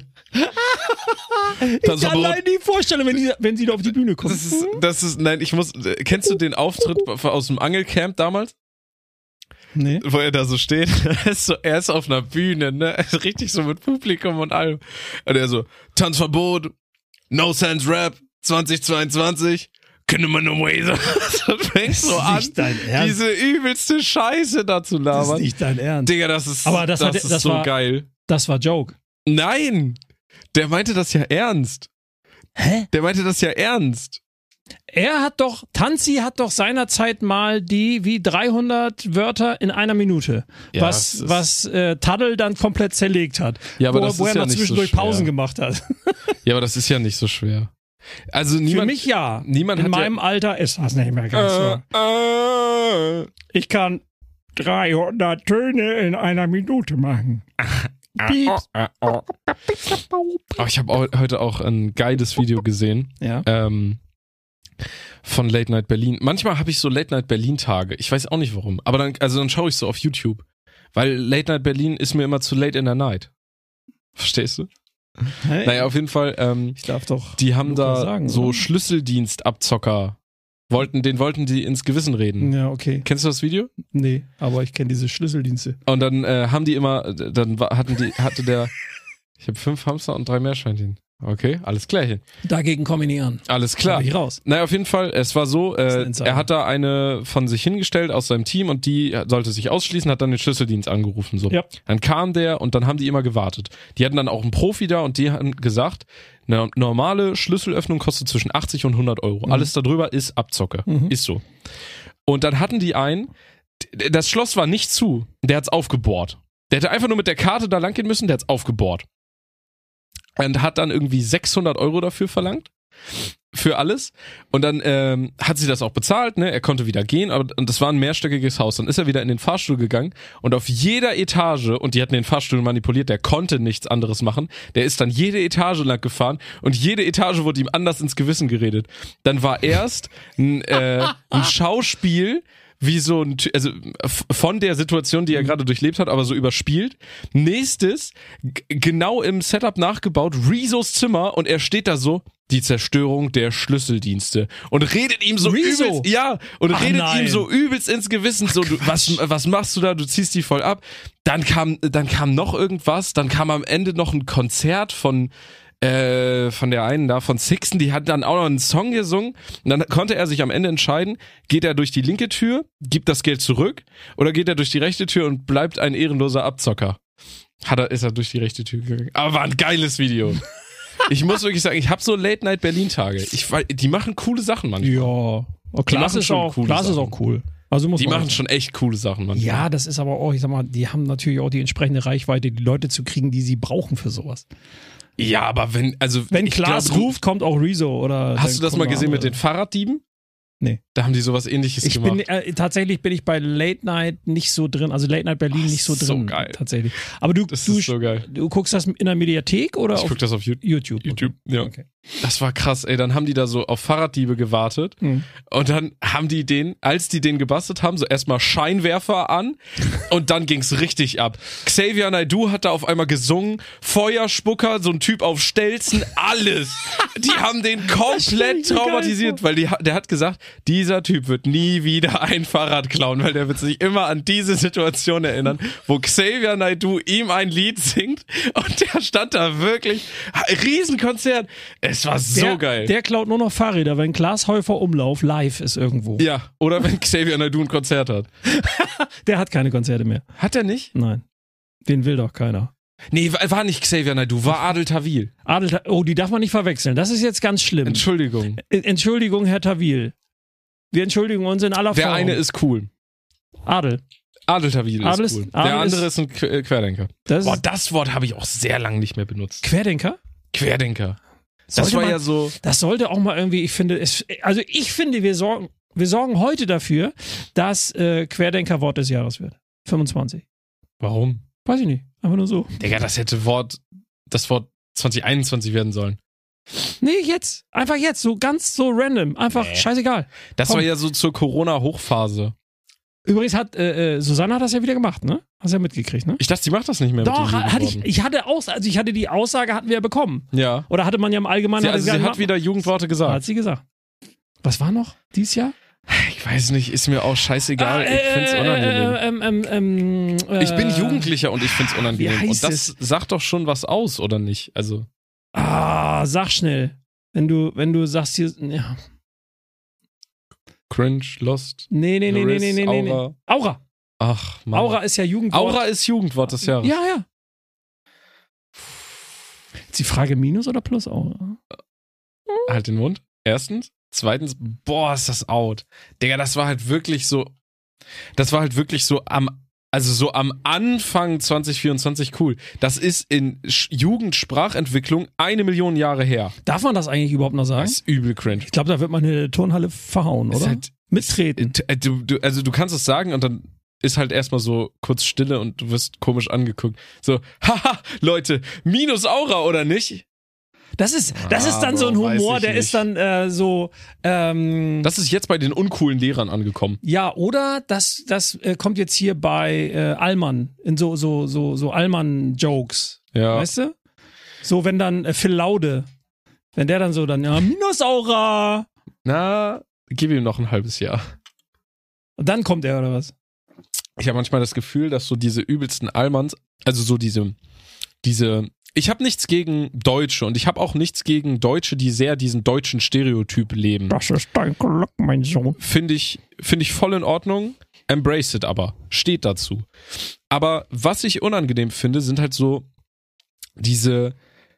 Das Ich aber- allein die Vorstellung, wenn, die, wenn sie da auf die Bühne kommt. Das ist, das ist, nein, ich muss, kennst du den Auftritt aus dem Angelcamp damals? Nee. Wo er da so steht, er ist, so, er ist auf einer Bühne, ne, richtig so mit Publikum und allem. Und er so, Tanzverbot, No Sense Rap, zweitausendzweiundzwanzig, können wir no way. Das fängt so Das ist an, nicht dein Ernst. diese übelste Scheiße da zu Das ist labern. nicht dein Ernst. Digga, das ist, Aber das das hat- ist das so war- geil. Das war Joke. Nein, der meinte das ja ernst. Hä? Der meinte das ja ernst. Er hat doch, Tanzi hat doch seinerzeit mal die wie dreihundert Wörter in einer Minute, Ja, was, es ist- was äh, Taddel dann komplett zerlegt hat. Ja, aber wo, das wo ist er ja mal nicht so zwischendurch schwer. Pausen gemacht hat. Ja, aber das ist ja nicht so schwer. Also Für niemand, mich ja. niemand In hat meinem Alter ist das nicht mehr ganz so. ja, äh, Ich kann dreihundert Töne in einer Minute machen. Piep. Aber ich habe auch, heute auch ein geiles Video gesehen Ja. ähm, von Late Night Berlin. Manchmal habe ich so Late Night Berlin Tage. Ich weiß auch nicht warum. Aber dann, also dann schaue ich so auf YouTube. Weil Late Night Berlin ist mir immer zu late in der night. Verstehst du? Hey, Naja, auf jeden Fall, ähm, ich darf doch. die haben Luca da sagen, so oder? Schlüsseldienstabzocker. Wollten, den wollten die ins Gewissen reden. Ja, okay. Kennst du das Video? Nee, aber ich kenne diese Schlüsseldienste. Und dann äh, haben die immer, dann wa- hatten die, hatte der, ich habe fünf Hamster und drei Meerschweinchen. Okay, alles klärchen. Dagegen komme ich nie an. Alles klar. Hab ich raus. Naja, auf jeden Fall, es war so, ist ein äh, Insider. er hat da eine von sich hingestellt aus seinem Team und die sollte sich ausschließen, hat dann den Schlüsseldienst angerufen. So. Ja. Dann kam der und dann haben die immer gewartet. Die hatten dann auch einen Profi da und die haben gesagt, eine normale Schlüsselöffnung kostet zwischen achtzig und hundert Euro. Mhm. Alles darüber ist Abzocke. Mhm. Ist so. Und dann hatten die einen, d- das Schloss war nicht zu, der hat's aufgebohrt. Der hätte einfach nur mit der Karte da lang gehen müssen, der hat's aufgebohrt. Und hat dann irgendwie sechshundert Euro dafür verlangt. Für alles. Und dann ähm, hat sie das auch bezahlt, ne? Er konnte wieder gehen, aber und das war ein mehrstöckiges Haus. Dann ist er wieder in den Fahrstuhl gegangen und auf jeder Etage, und die hatten den Fahrstuhl manipuliert, der konnte nichts anderes machen, der ist dann jede Etage lang gefahren und jede Etage wurde ihm anders ins Gewissen geredet. Dann war erst ein, äh, ein Schauspiel, wie so ein, Ty- also f- von der Situation, die er gerade durchlebt hat, aber so überspielt. Nächstes, g- genau im Setup nachgebaut, Rezos Zimmer und er steht da so, die Zerstörung der Schlüsseldienste und redet ihm so Rezo? übelst, ja, und Ach, redet nein. ihm so übelst ins Gewissen, so, du, was, was machst du da, du ziehst die voll ab. Dann kam, dann kam noch irgendwas, dann kam am Ende noch ein Konzert von, äh, von der einen da, von Sixten, die hat dann auch noch einen Song gesungen und dann konnte er sich am Ende entscheiden, geht er durch die linke Tür, gibt das Geld zurück oder geht er durch die rechte Tür und bleibt ein ehrenloser Abzocker. Hat er, ist er durch die rechte Tür gegangen. Aber war ein geiles Video. Ich muss wirklich sagen, ich habe so Late-Night-Berlin-Tage. Ich, weil, die machen coole Sachen manchmal. Ja. Oh, Die Klaas machen ist schon auch, coole Klaas ist Sachen. auch cool. Also muss Die man machen schon echt coole Sachen manchmal. Ja, das ist aber auch, ich sag mal, die haben natürlich auch die entsprechende Reichweite, die Leute zu kriegen, die sie brauchen für sowas. Ja, aber wenn, also. Wenn ich Klaas glaub, ruft, kommt auch Rezo oder. Hast du das dann mal kommt gesehen noch mit den andere. Fahrraddieben? Nee. Da haben die sowas ähnliches Ich gemacht. bin äh, tatsächlich bin ich bei Late Night nicht so drin, also Late Night Berlin Ach, nicht so so drin. geil. Tatsächlich. Aber du, das du, ist so geil. du guckst das in der Mediathek oder Ich auf guck das auf YouTube. YouTube? YouTube, ja. Okay. Das war krass, ey. Dann haben die da so auf Fahrraddiebe gewartet Mhm. und dann haben die den, als die den gebastelt haben, so erstmal Scheinwerfer an und dann ging's richtig ab. Xavier Naidoo hat da auf einmal gesungen, Feuerspucker, so ein Typ auf Stelzen, alles. Die haben den stell komplett ich mir geil traumatisiert, weil die, der hat gesagt, dieser Typ wird nie wieder ein Fahrrad klauen, weil der wird sich immer an diese Situation erinnern, wo Xavier Naidoo ihm ein Lied singt und der stand da wirklich, Riesenkonzert. Es war so der, geil. Der klaut nur noch Fahrräder, wenn Klaas Häufer Umlauf live ist irgendwo. Ja, oder wenn Xavier Naidoo ein Konzert hat. Der hat keine Konzerte mehr. Hat er nicht? Nein. Den will doch keiner. Nee, war war nicht Xavier Naidoo, war Adel Tawil. Adel, oh, die darf man nicht verwechseln. Das ist jetzt ganz schlimm. Entschuldigung. Entschuldigung, Herr Tawil. Wir entschuldigen uns in aller Der Form. eine ist cool. Adel. Adel Tawil Adel ist ist- cool. Adel Der andere ist- ist ein Qu- äh, Querdenker. Das Boah, ist das Wort habe ich auch sehr lange nicht mehr benutzt. Querdenker. Querdenker. Das Sollte war man- ja so. Das sollte auch mal irgendwie, ich finde, es, also ich finde, wir sorgen, wir sorgen heute dafür, dass äh, Querdenker Wort des Jahres wird. fünfundzwanzig. Warum? Weiß ich nicht. Einfach nur so. Digga, das hätte Wort, das Wort zwanzig einundzwanzig werden sollen. Nee, jetzt. Einfach jetzt. So ganz so random. Einfach Nee. scheißegal. Das Komm. war ja so zur Corona-Hochphase. Übrigens hat, äh, äh, Susanne hat das ja wieder gemacht, ne? Hast du ja mitgekriegt, ne? Ich dachte, die macht das nicht mehr Doch, mit den hatte ich, Jugendworten. ich hatte aus, also ich hatte die Aussage, hatten wir ja bekommen. Ja. Oder hatte man ja im Allgemeinen. Sie, hatte also sie gesagt, hat wieder Jugendworte Hat gesagt. sie gesagt. Was war noch dieses Jahr? Ich weiß nicht, ist mir auch scheißegal. Ah, ich find's unangenehm. Äh, ähm, ähm, ähm, äh, Ich bin Jugendlicher und ich find's unangenehm. wie Und heißt das sagt doch schon was aus, oder nicht? Also. Ah, sag schnell. Wenn du, wenn du sagst hier, ja. Cringe, Lost. Nee, nee, nee, nee, Riss, nee, nee, nee. Aura. Aura. Ach, Mann. Aura ist ja Jugendwort. Aura ist Jugendwort des Jahres. Ja, ja. Ist die Frage Minus oder Plus Aura? Halt den Mund. Erstens. Zweitens, boah, ist das out. Digga, das war halt wirklich so, das war halt wirklich so am, also so am Anfang zwanzig vierundzwanzig cool. Das ist in Sch- Jugendsprachentwicklung eine Million Jahre her. Darf man das eigentlich überhaupt noch sagen? Das ist übel cringe. Ich glaube, da wird man in der Turnhalle verhauen, Ist oder? halt, Mittreten. Äh, Du, du, also du kannst es sagen und dann ist halt erstmal so kurz Stille und du wirst komisch angeguckt. So, haha, Leute, minus Aura oder nicht? Das ist, das Ah, ist dann so ein Bro, weiß Humor, ich der nicht. ist dann äh, so, ähm, Das ist jetzt bei den uncoolen Lehrern angekommen. ja, oder das, das äh, kommt jetzt hier bei äh, Allmann, in so, so, so, so Allmann-Jokes. Ja. Weißt du? So, wenn dann äh, Phil Laude, wenn der dann so dann, ja, Minusaura. Na, gib ihm noch ein halbes Jahr. Und dann kommt er, oder was? Ich habe manchmal das Gefühl, dass so diese übelsten Allmanns, also so diese, diese, ich habe nichts gegen Deutsche und ich habe auch nichts gegen Deutsche, die sehr diesen deutschen Stereotyp leben. Das ist dein Glück, mein Sohn. Finde ich, finde ich voll in Ordnung. Embrace it aber. Steht dazu. Aber was ich unangenehm finde, sind halt so diese,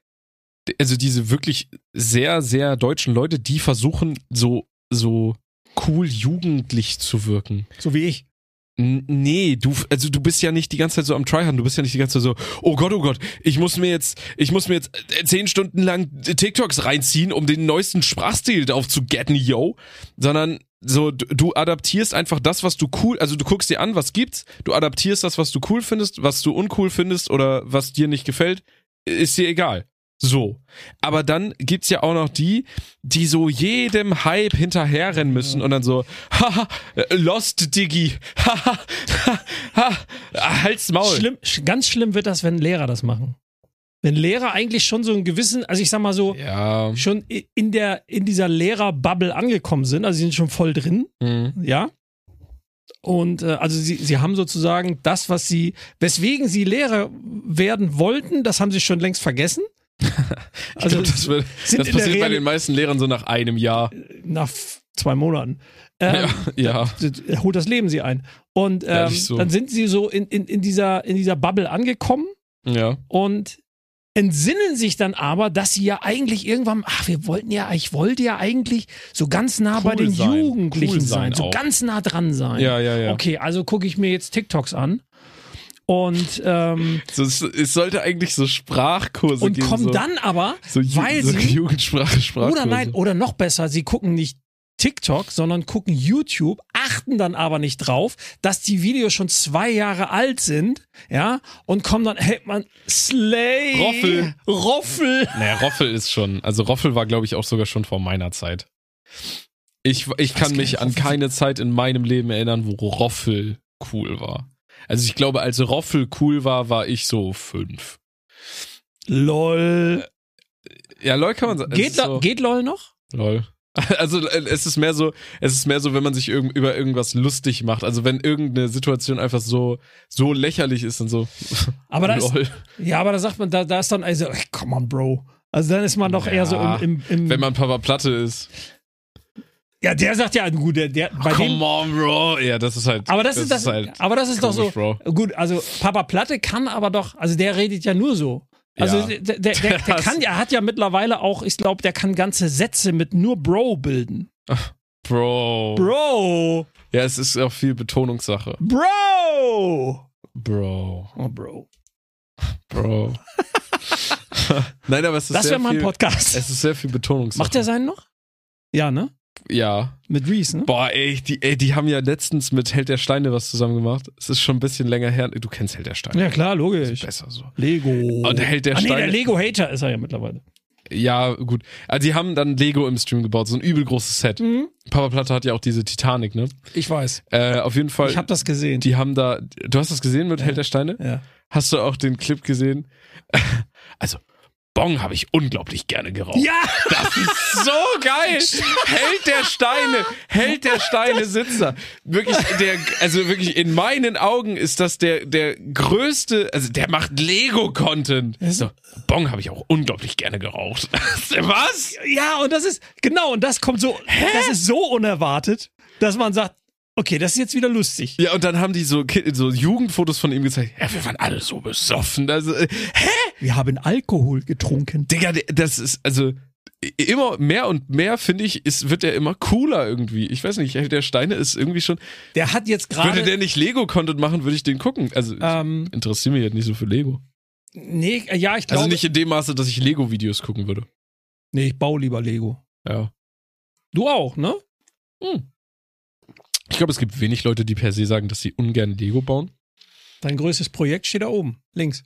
also diese wirklich sehr, sehr deutschen Leute, die versuchen, so, so cool jugendlich zu wirken. So wie ich. N- Nee, du, also du bist ja nicht die ganze Zeit so am Tryharden, du bist ja nicht die ganze Zeit so, oh Gott, oh Gott, ich muss mir jetzt, ich muss mir jetzt äh, zehn Stunden lang TikToks reinziehen, um den neuesten Sprachstil drauf zu getten, yo. Sondern so, du, du adaptierst einfach das, was du cool, also du guckst dir an, was gibt's, du adaptierst das, was du cool findest, was du uncool findest oder was dir nicht gefällt, ist dir egal. So. Aber dann gibt's ja auch noch die, die so jedem Hype hinterherrennen müssen und dann so, haha, Lost Diggi, haha, haha, halt's Maul. Schlimm, sch- ganz schlimm wird das, wenn Lehrer das machen. Wenn Lehrer eigentlich schon so einen gewissen, also ich sag mal so, Ja. schon i- in der, in dieser Lehrerbubble angekommen sind, also sie sind schon voll drin, Mhm. ja. Und äh, also sie, sie haben sozusagen das, was sie, weswegen sie Lehrer werden wollten, das haben sie schon längst vergessen. Ich glaub, das, wird, sind das in der passiert bei Reali- den meisten Lehrern so nach einem Jahr. Nach f- zwei Monaten. Ähm, Ja, ja. d- d- holt das Leben sie ein. Und ähm, Ehrlich so. dann sind sie so in, in, in, dieser, in dieser Bubble angekommen Ja. und entsinnen sich dann aber, dass sie ja eigentlich irgendwann, ach, wir wollten ja, ich wollte ja eigentlich so ganz nah bei Cool den sein. Jugendlichen Cool sein, sein so auch. ganz nah dran sein. Ja, ja, ja. Okay, also gucke ich mir jetzt TikToks an und, ähm, So, es, es sollte eigentlich so Sprachkurse und geben. kommen so, dann aber, so, Ju- weil so sie, Jugendsprache, Sprachkurse. oder nein, oder noch besser, sie gucken nicht TikTok, sondern gucken YouTube, achten dann aber nicht drauf, dass die Videos schon zwei Jahre alt sind, ja, und kommen dann, hey, man, Slay, Roffel. Roffel. Naja, Roffel ist schon, also Roffel war, glaube ich, auch sogar schon vor meiner Zeit. Ich, ich kann gar mich nicht, an Roffel- keine Zeit in meinem Leben erinnern, wo Roffel cool war. Also ich glaube, als Roffel cool war, war ich so fünf. LOL. Ja, lol kann man sagen. Geht, so, lo- geht LOL noch? lol. Also äh, es ist mehr so, es ist mehr so, wenn man sich irg- über irgendwas lustig macht. Also wenn irgendeine Situation einfach so so lächerlich ist und so. Aber da ist, lol. ja, aber da sagt man, da, da ist dann, also, ey, come on, Bro. Also dann ist man doch Ja, eher so im, im, im Wenn man Papa Platte ist. ja, der sagt ja, gut, der, der bei Come dem, on, Bro. Ja, das ist halt. aber das, ist das, halt aber das ist doch so, komisch, Bro. gut, also Papa Platte kann aber doch, also der redet ja nur so. Also Ja. der, der, der, der Das- kann ja, hat ja mittlerweile auch, ich glaube, der kann ganze Sätze mit nur Bro bilden. Bro. Bro! Ja, es ist auch viel Betonungssache. Bro! Bro. Oh, Bro. Bro. Nein, aber es ist Das sehr wäre mal ein viel, Podcast. es ist sehr viel Betonungssache. Macht der seinen noch? Ja, ne? Ja. Mit Reese, ne? Boah, ey die, ey, die haben ja letztens mit Held der Steine was zusammen gemacht. Es ist schon ein bisschen länger her. Du kennst Held der Steine. Ja, klar, Ist logisch. besser so. Lego. Und Held der ah, nee, der Steine. Lego-Hater ist er ja mittlerweile. Ja, gut. Also die haben dann Lego im Stream gebaut, so ein übel großes Set. Mhm. Papa Platte hat ja auch diese Titanic, ne? Ich weiß. Äh, auf jeden Fall. Ich habe das gesehen. Die haben da. Du hast das gesehen mit Held der Steine? Ja. Hast du auch den Clip gesehen? Also, Bong habe ich unglaublich gerne geraucht. Ja! Das ist so geil. Held der Steine, Held der Steine sitzt da. Wirklich, der, also wirklich in meinen Augen ist das der, der größte, also der macht Lego-Content. So, Bong habe ich auch unglaublich gerne geraucht. Was? Ja, und das ist, genau, und das kommt so, das ist so unerwartet, dass man sagt, okay, das ist jetzt wieder lustig. Ja, und dann haben die so, Ki- so Jugendfotos von ihm gezeigt. Ja, wir waren alle so besoffen. Also, äh, hä? Wir haben Alkohol getrunken. Digga, das ist, also, immer mehr und mehr, finde ich, ist, wird der immer cooler irgendwie. Ich weiß nicht, Held der Steine ist irgendwie schon... Der hat jetzt gerade... Würde der nicht Lego-Content machen, würde ich den gucken. Also Ähm, ich interessiere mich jetzt nicht so für Lego. Nee, ja, ich glaube... Also nicht in dem Maße, dass ich Lego-Videos gucken würde. Nee, ich baue lieber Lego. Ja. Du auch, ne? Hm. Ich glaube, es gibt wenig Leute, die per se sagen, dass sie ungern Lego bauen. Dein größtes Projekt steht da oben, links.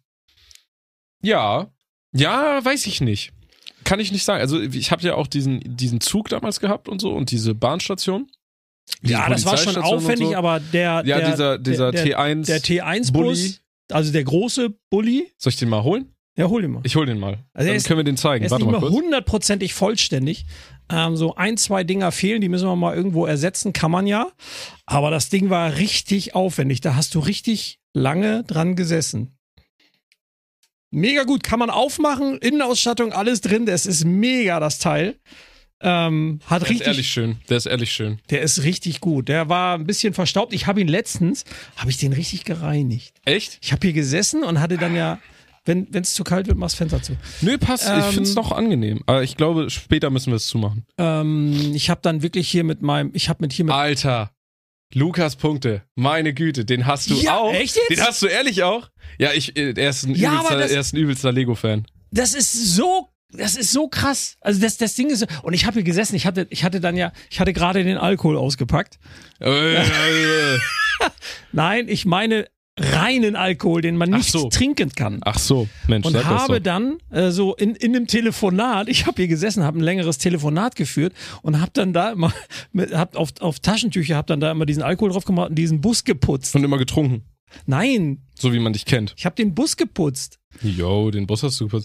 Ja. Ja, weiß ich nicht. Kann ich nicht sagen. Also ich habe ja auch diesen, diesen Zug damals gehabt und so und diese Bahnstation. Diese Ja, das war schon Polizeistation und aufwendig, so. aber der, Ja, der, dieser, dieser der, T eins der T eins Bulli. Bus, also der große Bulli. Soll ich den mal holen? Ja, hol den mal. Ich hol den mal. Also er Dann ist- können wir den zeigen. Er ist Warte nicht mal mehr kurz. hundertprozentig vollständig. Ähm, so ein, zwei Dinger fehlen, die müssen wir mal irgendwo ersetzen, kann man ja. Aber das Ding war richtig aufwendig. Da hast du richtig lange dran gesessen. Mega gut, kann man aufmachen, Innenausstattung, alles drin. Das ist mega, das Teil. Ähm, hat Der ist richtig, ehrlich schön. Der ist ehrlich schön. der ist richtig gut. Der war ein bisschen verstaubt. Ich habe ihn letztens, habe ich den richtig gereinigt. Echt? Ich habe hier gesessen und hatte dann ja, wenn es zu kalt wird, mach's Fenster zu. Nö, passt. Ähm, ich find's noch angenehm. Aber ich glaube, später müssen wir es zumachen. Ähm, ich habe dann wirklich hier mit meinem, ich habe mit hier mit Alter. Lukas Punkte. Meine Güte, den hast du Ja, auch. echt jetzt? Den hast du ehrlich auch? Ja, ich, äh, er ist ein Ja, übelster, aber das- er ist ein übelster Lego-Fan. das ist so, das ist so krass. Also das, das Ding ist, so- und ich habe hier gesessen, ich hatte, ich hatte dann ja, ich hatte gerade den Alkohol ausgepackt. Äh, äh, Nein, ich meine reinen Alkohol, den man Ach nicht so. trinken kann. Ach so, Mensch, Und sag das habe doch. dann äh, so in, in einem Telefonat, ich habe hier gesessen, habe ein längeres Telefonat geführt und habe dann da immer, mit, hab auf, auf Taschentücher, habe dann da immer diesen Alkohol drauf gemacht und diesen Bus geputzt. Und immer getrunken. Nein, So wie man dich kennt. ich habe den Bus geputzt. Jo, den Bus hast du geputzt.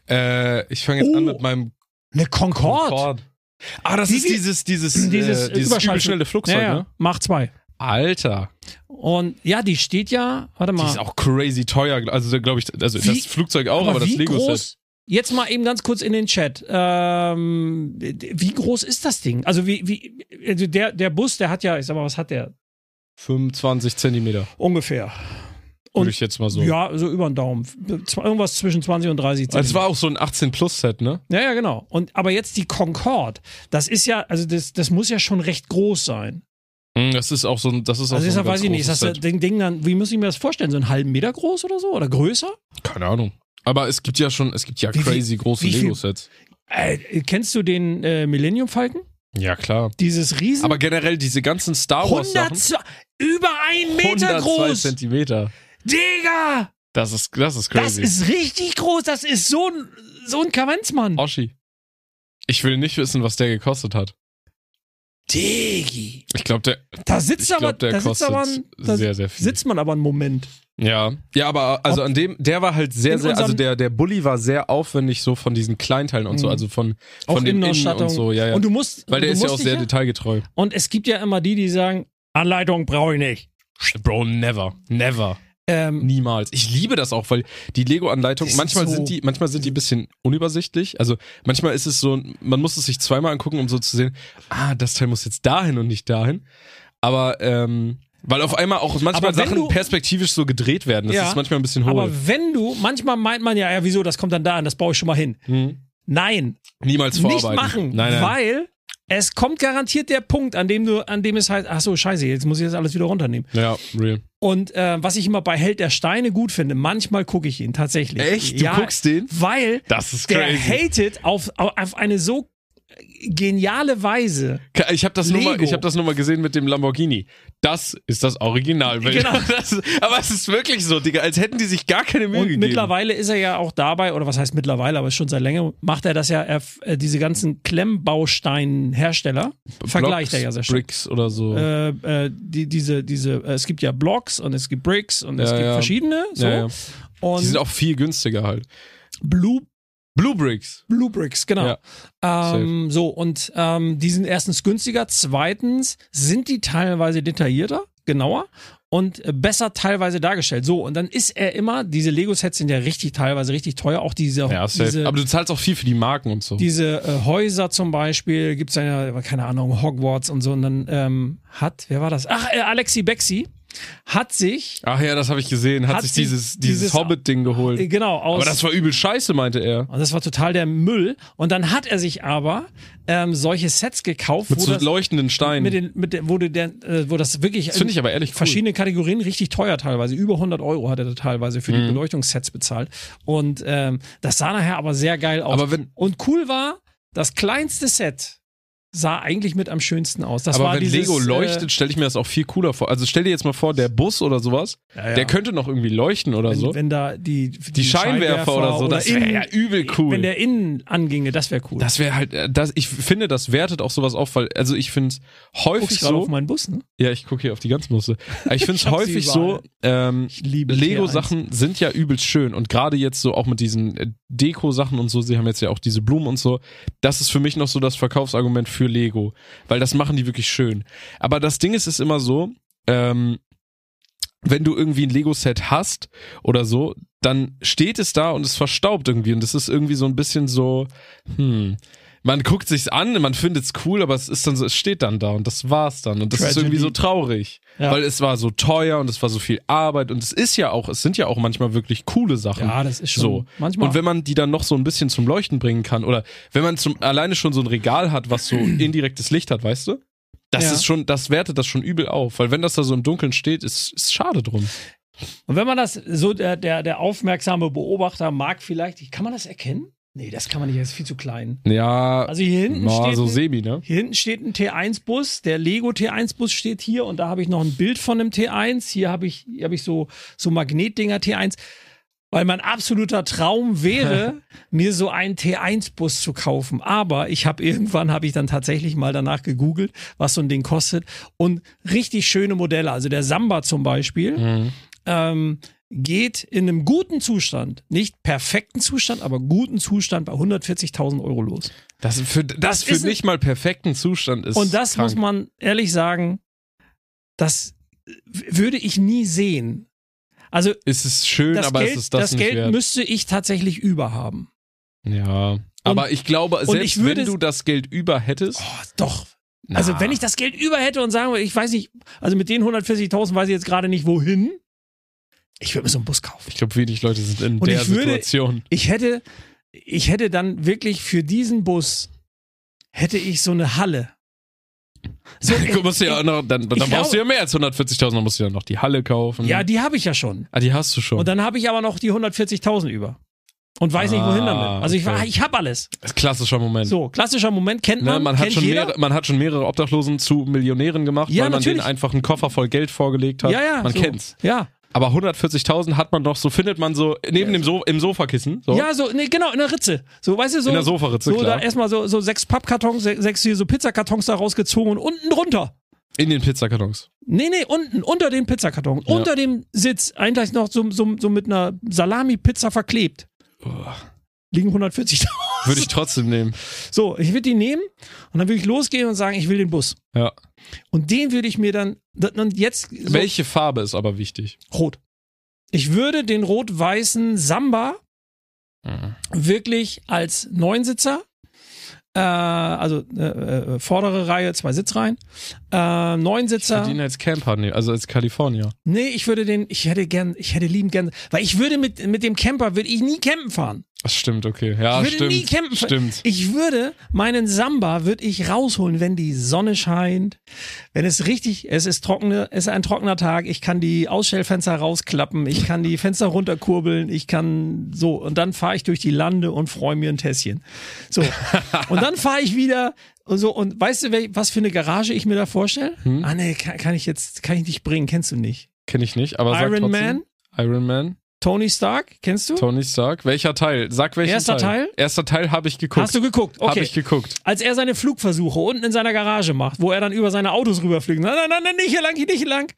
Äh, ich fange jetzt Oh, an mit meinem Eine Concorde. Concorde. Ah, das Wie ist viel- dieses, dieses, Dieses, äh, dieses Überschall- überschnelle Flugzeug, ja, ja. ne? Mach zwei. Alter. Und ja, die steht ja, warte mal. Die ist auch crazy teuer. Also, glaube ich, also Wie- das Flugzeug auch, aber, das wie Lego-Set. groß, jetzt mal eben ganz kurz in den Chat. Ähm, wie groß ist das Ding? Also wie, wie, also der, der Bus, der hat ja, ich sag mal, was hat der? fünfundzwanzig Zentimeter, Ungefähr. würde Und- ich jetzt mal so. Ja, so über den Daumen. Zw- Irgendwas zwischen zwanzig und dreißig Also, es Zentimeter. war auch so ein achtzehn-Plus-Set, ne? Ja, ja, genau. Und, aber jetzt die Concorde, das ist ja, also das, das muss ja schon recht groß sein. Mm, Das ist auch so ein, das ist auch Also so ein deshalb ganz weiß ich nicht, ist das großes das Set. Ding, Ding dann, wie muss ich mir das vorstellen? So einen halben Meter groß oder so? Oder größer? Keine Ahnung. Aber es gibt ja schon, es gibt ja Wie viel- crazy große wie viel- Lego-Sets. Äh, kennst du den äh, Millennium Falcon? Ja, klar. Dieses Riesen. Aber generell diese ganzen Star Wars-Sachen. hundertzwei über ein Meter hundertzwei groß. Zentimeter. Digga! Das ist, das ist Das crazy. ist richtig groß. Das ist so ein, so ein Kaventsmann. Oschi. Ich will nicht wissen, was der gekostet hat. Digi. Ich glaube, der, Da sitzt ich aber, glaub, der da sitzt kostet aber, ein, da sehr, sehr viel. sitzt man aber einen Moment. Ja, ja, aber also Ob- an dem, der war halt sehr, In sehr, also unserem- der, der Bulli war sehr aufwendig so von diesen Kleinteilen und so, Mhm. also von, Auch von den Innen Innenausstattung. und so, ja, ja. Und du musst, Weil der du ist ja musst auch dich sehr detailgetreu. Und es gibt ja immer die, die sagen, Anleitung brauche ich nicht. Bro, never, never, Ähm, niemals. Ich liebe das auch, weil die Lego-Anleitung, Die sind manchmal so- sind die, manchmal sind die ein bisschen unübersichtlich. Also manchmal ist es so, man muss es sich zweimal angucken, um so zu sehen, ah, das Teil muss jetzt dahin und nicht dahin. Aber ähm, weil auf einmal auch manchmal Aber wenn Sachen du- perspektivisch so gedreht werden. Das Ja, ist manchmal ein bisschen hohl. aber wenn du, manchmal meint man ja, ja, wieso, das kommt dann da an, das baue ich schon mal hin. Hm. Nein, Niemals nicht vorarbeiten. machen, Nein, nein. weil es kommt garantiert der Punkt, an dem du, an dem es halt, ach so, scheiße, jetzt muss ich das alles wieder runternehmen. Ja, real. Und äh, was ich immer bei Held der Steine gut finde, manchmal gucke ich ihn tatsächlich. Echt? Du ja, guckst den? Weil Das ist der crazy. hatet auf, auf eine so geniale Weise. Ich habe das, nur mal- Lego. ich hab das nur mal gesehen mit dem Lamborghini. Das ist das Original. Weil Genau. Das ist, aber es ist wirklich so, Digga, als hätten die sich gar keine Mühe Und gegeben. mittlerweile ist er ja auch dabei, oder was heißt mittlerweile, aber schon seit längerem, macht er das ja, er, äh, diese ganzen Klemmbaustein-Hersteller, vergleicht er ja sehr stark. Bricks oder so. Äh, äh, die, diese, diese, äh, es gibt ja Blocks und es gibt Bricks und es Ja, gibt ja. verschiedene. So. Ja, ja. Und Die sind auch viel günstiger halt. Blue, Blue Bricks. Blue Bricks, genau. Ja, ähm, so, und ähm, die sind erstens günstiger, zweitens sind die teilweise detaillierter, genauer und äh, besser teilweise dargestellt. So, und dann ist er immer, diese Lego-Sets sind ja richtig teilweise richtig teuer, auch diese, Ja, safe. diese Aber du zahlst auch viel für die Marken und so. Diese äh, Häuser zum Beispiel, gibt's ja, keine Ahnung, Hogwarts und so. Und dann ähm, hat, wer war das? Ach, äh, Alexi Bexi hat sich Ach ja, das habe ich gesehen. Hat, Hat sich sich dieses, dieses, dieses- Hobbit-Ding geholt. äh, genau aus Aber das war übel scheiße, meinte er. und das war total der Müll. Und dann hat er sich aber ähm, solche Sets gekauft, Mit wo so das leuchtenden Steinen. mit den, mit der, wo, du der, äh, wo das wirklich das finde ich aber ehrlich cool. verschiedene Kategorien richtig teuer teilweise. Über hundert Euro hat er da teilweise für die Mhm. Beleuchtungssets bezahlt. Und ähm, das sah nachher aber sehr geil aus. Aber wenn, Und cool war, das kleinste Set sah eigentlich mit am schönsten aus. Das aber war wenn dieses, Lego leuchtet, stelle ich mir das auch viel cooler vor. Also stell dir jetzt mal vor, der Bus oder sowas, äh, ja, ja. der könnte noch irgendwie leuchten oder wenn, so. wenn da die, die, Die Scheinwerfer oder so, das wäre ja übel cool. Wenn der innen anginge, das wäre cool. Das wäre halt, äh, das, ich finde, das wertet auch sowas auf, weil, also ich finde es Du häufig guckst gerade so, auf meinen Bus, ne? ja, ich gucke hier auf die Ganzmusse. Ich finde es Ich hab sie häufig überall. so, ähm, Ich liebe Lego-Sachen sind ja übelst schön und gerade jetzt so auch mit diesen äh, Deko-Sachen und so, sie haben jetzt ja auch diese Blumen und so, das ist für mich noch so das Verkaufsargument für Lego, weil das machen die wirklich schön. Aber das Ding ist, ist immer so, ähm, wenn du irgendwie ein Lego-Set hast oder so, dann steht es da und es verstaubt irgendwie und es ist irgendwie so ein bisschen so, hm, man guckt sich's an, man findet's cool, aber es ist dann so, es steht dann da und das war's dann und das ist Tragedy. irgendwie so traurig, Ja. weil es war so teuer und es war so viel Arbeit und es ist ja auch, es sind ja auch manchmal wirklich coole Sachen. Ja, das ist schon So. manchmal. Und wenn man die dann noch so ein bisschen zum Leuchten bringen kann oder wenn man zum, alleine schon so ein Regal hat, was so indirektes Licht hat, weißt du? Das Ja. ist schon, das wertet das schon übel auf, weil wenn das da so im Dunkeln steht, ist, ist schade drum. Und wenn man das so, der, der, der aufmerksame Beobachter mag vielleicht, kann man das erkennen? Nee, das kann man nicht, das ist viel zu klein. Ja, Also hier hinten na, steht so ein- semi, ne? Hier hinten steht ein T eins Bus, der Lego T eins Bus steht hier und da habe ich noch ein Bild von einem T eins. Hier habe ich, hier habe ich so, so Magnetdinger T eins. Weil mein absoluter Traum wäre, mir so einen T eins Bus zu kaufen. Aber ich habe irgendwann, habe ich dann tatsächlich mal danach gegoogelt, was so ein Ding kostet. Und richtig schöne Modelle. Also der Samba zum Beispiel Mhm. ähm, geht in einem guten Zustand, nicht perfekten Zustand, aber guten Zustand bei hundertvierzigtausend Euro los. Das für, das Das für ist ein- nicht mal perfekten Zustand ist. Und das krank. muss man ehrlich sagen, das würde ich nie sehen. Also Es ist schön, das aber Geld, es ist das, das nicht Geld wert. müsste ich tatsächlich über haben. Ja. Aber ich glaube, selbst ich würde wenn du das Geld über hättest, Oh, doch. Also na, wenn ich das Geld über hätte und sagen würde, ich weiß nicht, also mit den hundertvierzigtausend weiß ich jetzt gerade nicht wohin, ich würde mir so einen Bus kaufen. ich glaube, wenig Leute sind in Und der ich würde- Situation. Ich hätte, ich hätte dann wirklich für diesen Bus, hätte ich so eine Halle. So, Du musst ja auch noch, dann, dann ich brauchst du ja glaube- mehr als hundertvierzigtausend, dann musst du ja noch die Halle kaufen. ja, die habe ich ja schon. ah, die hast du schon. Und dann habe ich aber noch die hundertvierzigtausend über. Und weiß nicht, wohin damit. Ah, Also ich, okay. ich habe alles. Das ist ein klassischer Moment. So, klassischer Moment, kennt man, Ne, man, hat kennt schon jeder. mehrere, man hat schon mehrere Obdachlosen zu Millionären gemacht, Ja, weil man natürlich. denen einfach einen Koffer voll Geld vorgelegt hat. Ja, ja. man so. kennt's. Ja. Aber hundertvierzigtausend hat man doch, so findet man so neben dem so im Sofakissen. So. Ja, so, nee, genau, in der Ritze. So, weißt du, so. In der Sofaritze, So, klar. da erstmal so, so sechs Pappkartons, se- sechs hier so Pizzakartons da rausgezogen und unten drunter. In den Pizzakartons. Nee, nee, unten, unter den Pizzakarton, Ja. unter dem Sitz, eigentlich noch so, so, so mit einer Salami-Pizza verklebt. Liegen hundertvierzigtausend. Würde ich trotzdem nehmen. So, ich würde die nehmen und dann würde ich losgehen und sagen, ich will den Bus. Ja. Und den würde ich mir dann, und jetzt so, Welche Farbe ist aber wichtig? rot. Ich würde den rot-weißen Samba wirklich als Neunsitzer, äh, also äh, äh, vordere Reihe, zwei Sitzreihen, äh, Ich Neunsitzer. würde ihn als Camper nehmen, also als California. Nee, ich würde den, ich hätte gern, ich hätte liebend gern, weil ich würde mit, mit dem Camper, würde ich nie campen fahren. Das stimmt, okay. Ja, Ich würde nie stimmt. campen fahren. Stimmt. Ich würde meinen Samba, würde ich rausholen, wenn die Sonne scheint, wenn es richtig, es ist trockene, es ist ein trockener Tag, ich kann die Ausstellfenster rausklappen, ich kann die Fenster runterkurbeln, ich kann so, und dann fahre ich durch die Lande und freue mir ein Tässchen. So. Und dann fahre ich wieder und so, und weißt du, wel- was für eine Garage ich mir da vorstelle? Hm? Ah, nee, kann, kann ich jetzt, kann ich nicht bringen, kennst du nicht. Kenn ich nicht, aber sag Iron trotzdem. Man, Iron Man, Tony Stark, kennst du? Tony Stark. Welcher Teil? Sag welchen Erster Teil. Teil? Erster Teil habe ich geguckt. Hast du geguckt? Habe Okay. ich geguckt. Als er seine Flugversuche unten in seiner Garage macht, wo er dann über seine Autos rüberfliegt. Nein, nein, nein, nein, nicht hier lang, nicht hier lang.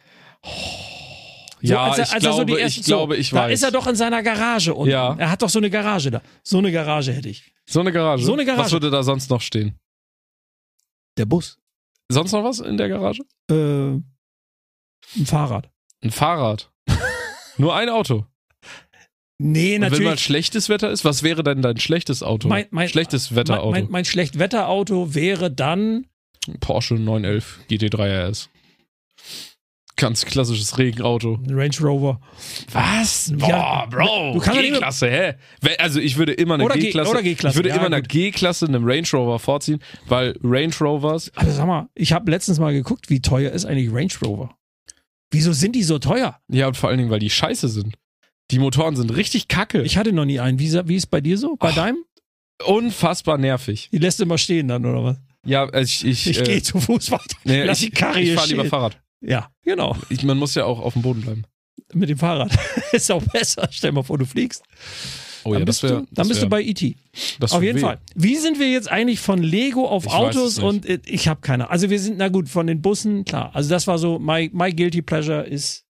So, Ja, als er- ich, als er so glaube, die ersten- ich glaube, so, ich Da weiß. ist er doch in seiner Garage unten. Ja. Er hat doch so eine Garage da. So eine Garage hätte ich. So eine Garage. So eine Garage. Was würde da sonst noch stehen? Der Bus. Sonst noch was in der Garage? Äh, ein Fahrrad. Ein Fahrrad. Nur ein Auto. Nee, Und wenn mal natürlich. schlechtes Wetter ist, was wäre denn dein schlechtes Auto? Mein- mein- schlechtes Wetterauto. Mein, mein, mein Schlechtwetterauto wäre dann Porsche neun elf G T drei R S. Ganz klassisches Regenauto. Range Rover. Was? Boah, Ja, Bro, du kannst ja nicht mehr- G-Klasse, hä? Wel- Also ich würde immer eine Oder G- G-Klasse, oder G-Klasse, ich würde ja, immer einer gut. G-Klasse einem Range Rover vorziehen, weil Range Rovers, Aber sag mal, ich habe letztens mal geguckt, wie teuer ist eigentlich Range Rover? Wieso sind die so teuer? ja und vor allen Dingen, weil die scheiße sind. Die Motoren sind richtig kacke. Ich hatte noch nie einen. Wie, wie ist bei dir so? Bei Ach. deinem? Unfassbar nervig. Die lässt du immer stehen dann, oder was? Ja, also ich, ich, Ich äh, gehe zu Fuß weiter. nee, Lass ich, die Karre ich hier fahre lieber stehen. Fahrrad. Ja, genau. Ich, man muss ja auch auf dem Boden bleiben. Mit dem Fahrrad. Ist auch besser. Stell mal vor, du fliegst. Oh dann ja, bist, das wär, du, dann das bist wär, du bei E T das Auf tut jeden weh. Fall. Wie sind wir jetzt eigentlich von Lego auf Ich weiß Autos es nicht. und äh, ich habe keine. Also wir sind, na gut, von den Bussen, klar. Also das war so, my, my guilty pleasure ist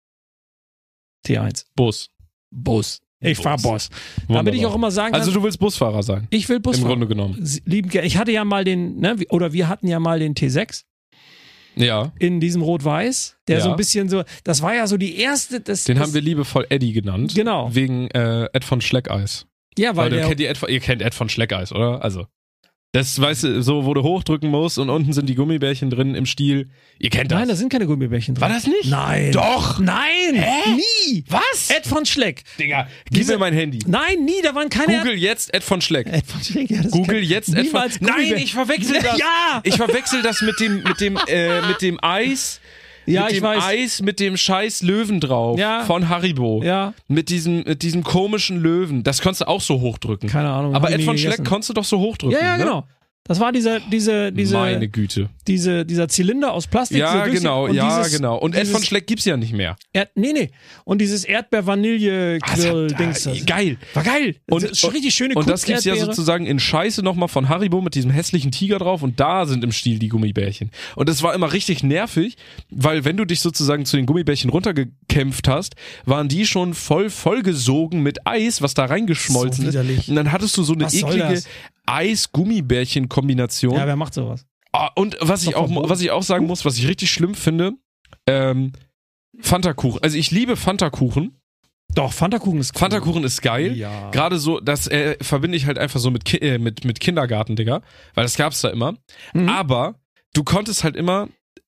T eins. Bus. Bus. Ich Bus. fahr Bus. Damit Wunderbar. ich auch immer sagen kann, Also du willst Busfahrer sein, ich will Bus im fahren. Grunde genommen. Sie- Lieben gerne. Ich hatte ja mal den, ne, wie- oder wir hatten ja mal den T sechs Ja, in diesem Rot-Weiß, der Ja. so ein bisschen so, das war ja so die erste, das, den das, haben wir liebevoll Eddie genannt. Genau. Wegen äh, Ed von Schleckeis. ja, weil Weil du der, kennt ihr, Ed von, ihr kennt Ed von Schleckeis, oder? Also, das, weißt du, so, wo du hochdrücken musst und unten sind die Gummibärchen drin im Stiel. Ihr kennt das. nein, da sind keine Gummibärchen drin. War das nicht? Nein. Doch. Nein. Hä? Nie. Was? Ed von Schleck. Digga, gib Diese- mir mein Handy. Nein, nie, da waren keine Google jetzt Ed von Schleck. Ed von Schleck. Ja, das Google kann- jetzt Ed von niemals Nein, Gummibär- ich verwechsel das. Ja. Ich verwechsel das mit dem, mit dem, äh, mit dem Eis. Ja, mit ich dem weiß. Eis mit dem scheiß Löwen drauf. Ja. Von Haribo. Ja. Mit diesem, mit diesem komischen Löwen. Das konntest du auch so hochdrücken. Keine Ahnung. Aber hab ich Ed nie von gegessen. Schleck konntest du doch so hochdrücken. Ja, ja, ne? genau. Das war dieser, diese, diese, Meine Güte. diese, dieser Zylinder aus Plastik. Ja, dieser Durchsicht- genau, und ja, dieses, genau. Und Ed dieses von Schleck gibt's ja nicht mehr. Erd, nee, nee. Und dieses Erdbeer-Vanille-Grill-Dings. Ah, geil. War geil. Und, das ist richtig schöne und das gibt's ja Kunsterdbeere. sozusagen in Scheiße nochmal von Haribo mit diesem hässlichen Tiger drauf und da sind im Stiel die Gummibärchen. Und das war immer richtig nervig, weil wenn du dich sozusagen zu den Gummibärchen runtergekämpft hast, waren die schon voll vollgesogen mit Eis, was da reingeschmolzen So ist. widerlich. Und dann hattest du so eine Was soll eklige das? Eis-Gummibärchen-Kombination. Ja, wer macht sowas? Ah, und was ich Doch auch, verboten. was ich auch sagen muss, was ich richtig schlimm finde, ähm, Fanta-Kuchen. Also ich liebe Fanta-Kuchen. Doch, Fanta-Kuchen ist cool. Fanta-Kuchen ist geil. Ja. Gerade so, das äh, verbinde ich halt einfach so mit, Ki äh, mit, mit Kindergarten, Digga. Weil das gab's da immer. Mhm. Aber du konntest halt immer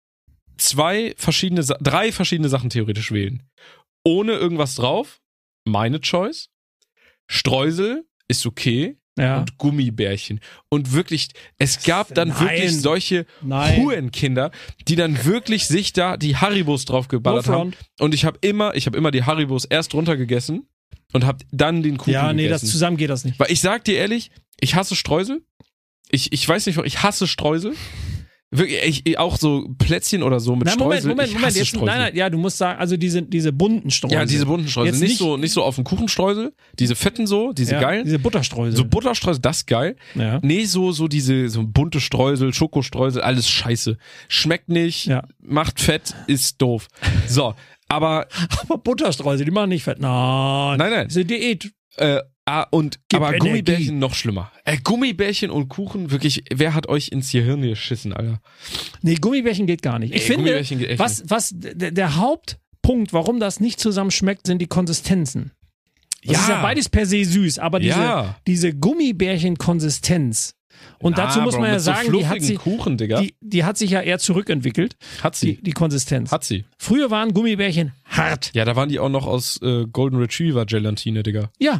zwei verschiedene, Sa drei verschiedene Sachen theoretisch wählen. Ohne irgendwas drauf. Meine Choice. Streusel ist okay. Ja. Und Gummibärchen. Und wirklich, es gab dann Nein. wirklich solche Nein. Hurenkinder, die dann wirklich sich da die Haribos draufgeballert No haben. front. Und ich habe immer, ich habe immer die Haribos erst runtergegessen und habe dann den Kuchen Ja, nee, das gegessen. zusammen geht das nicht. Weil ich sag dir ehrlich, ich hasse Streusel. Ich, ich weiß nicht, ich hasse Streusel. Wirklich, ich, ich, auch so Plätzchen oder so mit Nein, Moment, Streusel. Moment, ich Moment. hasse Jetzt, Streusel. nein, nein, ja, du musst sagen, also diese, diese bunten Streusel. Ja, diese bunten Streusel. Jetzt Nicht, nicht- so, nicht so auf dem Kuchenstreusel. Diese fetten so, diese ja, geilen. Diese Butterstreusel. So Butterstreusel, das ist geil. ja. Nee, so, so diese so bunte Streusel, Schokostreusel, alles scheiße. Schmeckt nicht, Ja. macht fett, ist doof. So, aber, Aber Butterstreusel, die machen nicht fett. Nein. nein, nein. Das ist eine Diät. Äh, ah, und, Gib aber Energie. Gummibärchen noch schlimmer. Äh, Gummibärchen und Kuchen, wirklich, wer hat euch ins Gehirn geschissen, Alter? Nee, Gummibärchen geht gar nicht. Ich Ey, finde, Gummibärchen geht echt was, was, der, der Hauptpunkt, warum das nicht zusammen schmeckt, sind die Konsistenzen. Das Ja. ist ja beides per se süß, aber diese, Ja. diese Gummibärchen-Konsistenz. Und dazu Ah, muss Bro, man ja mit so sagen, die hat, fluffigen sie, Kuchen, Digga. die, die hat sich ja eher zurückentwickelt, hat sie. die, die Konsistenz. Hat sie. Früher waren Gummibärchen hart. Ja, da waren die auch noch aus äh, Golden Retriever Gelatine, Digga. Ja.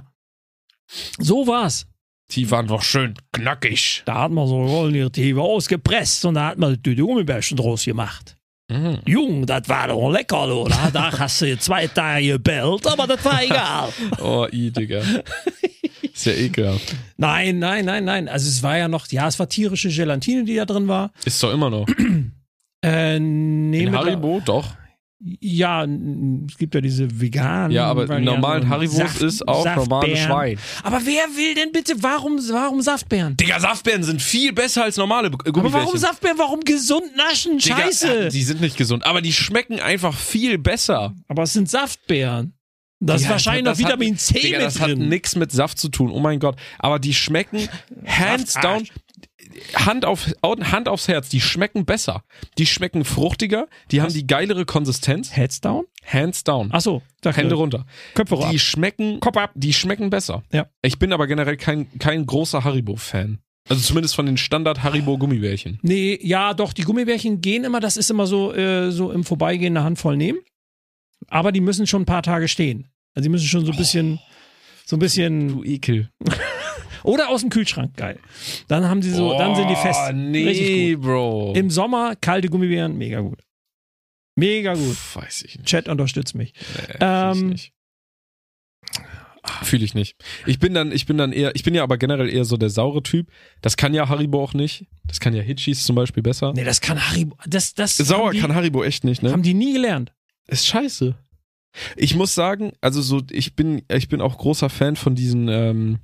So war's. Die waren doch schön knackig. Da hat man so Rollenretriever ausgepresst und da hat man die Gummibärchen draus gemacht. Mhm. Jung, das war doch lecker, oder? Da hast du zwei Tage gebellt, aber das war egal. Oh, i, Digga. Ist ja ekelhaft. Nein, nein, nein, nein. Also es war ja noch, ja, es war tierische Gelatine, die da drin war. Ist doch immer noch. Äh, nee, In mit- Haribo, doch. Ja, n- es gibt ja diese veganen. Ja, aber in Varianten normalen und Haribos Saft- ist auch normales Saftbeeren. Schwein. Aber wer will denn bitte, warum, warum Saftbeeren? Digga, Saftbeeren sind viel besser als normale B- Gummibärchen. Aber warum Saftbeeren? Warum gesund naschen? Digga, Scheiße. äh, die sind nicht gesund, aber die schmecken einfach viel besser. Aber es sind Saftbeeren. Da ist Ja, wahrscheinlich noch das hat- Vitamin C Digga, mit das hat drin. nichts mit Saft zu tun. Oh mein Gott. Aber die schmecken hands down, Hand, auf, Hand aufs Herz, die schmecken besser. Die schmecken fruchtiger, die haben die geilere Konsistenz. Heads down? Hands down. Achso, Hände runter. Köpfe ab. Die schmecken, Kopf ab. die schmecken besser. Ja. Ich bin aber generell kein, kein großer Haribo-Fan. Also zumindest von den Standard-Haribo-Gummibärchen. Nee, ja, doch, die Gummibärchen gehen immer, das ist immer so, äh, so im Vorbeigehen eine Handvoll nehmen. Aber die müssen schon ein paar Tage stehen. Also die müssen schon so ein bisschen, so ein bisschen. Du Ekel. Oder aus dem Kühlschrank, geil. Dann haben sie so, oh, dann sind die fest. Nee, richtig gut. Bro. Im Sommer kalte Gummibären, mega gut. Mega gut. Pff, weiß ich nicht. Chat unterstützt mich. Nee, ähm, ich Fühle ich nicht. Ich bin dann, ich bin dann eher, ich bin ja aber generell eher so der saure Typ. Das kann ja Haribo auch nicht. Das kann ja Hitchis zum Beispiel besser. Nee, das kann Haribo. Das, das Sauer die, kann Haribo echt nicht, ne? Haben die nie gelernt. Ist scheiße. Ich muss sagen, also so, ich bin, ich bin auch großer Fan von diesen, ähm,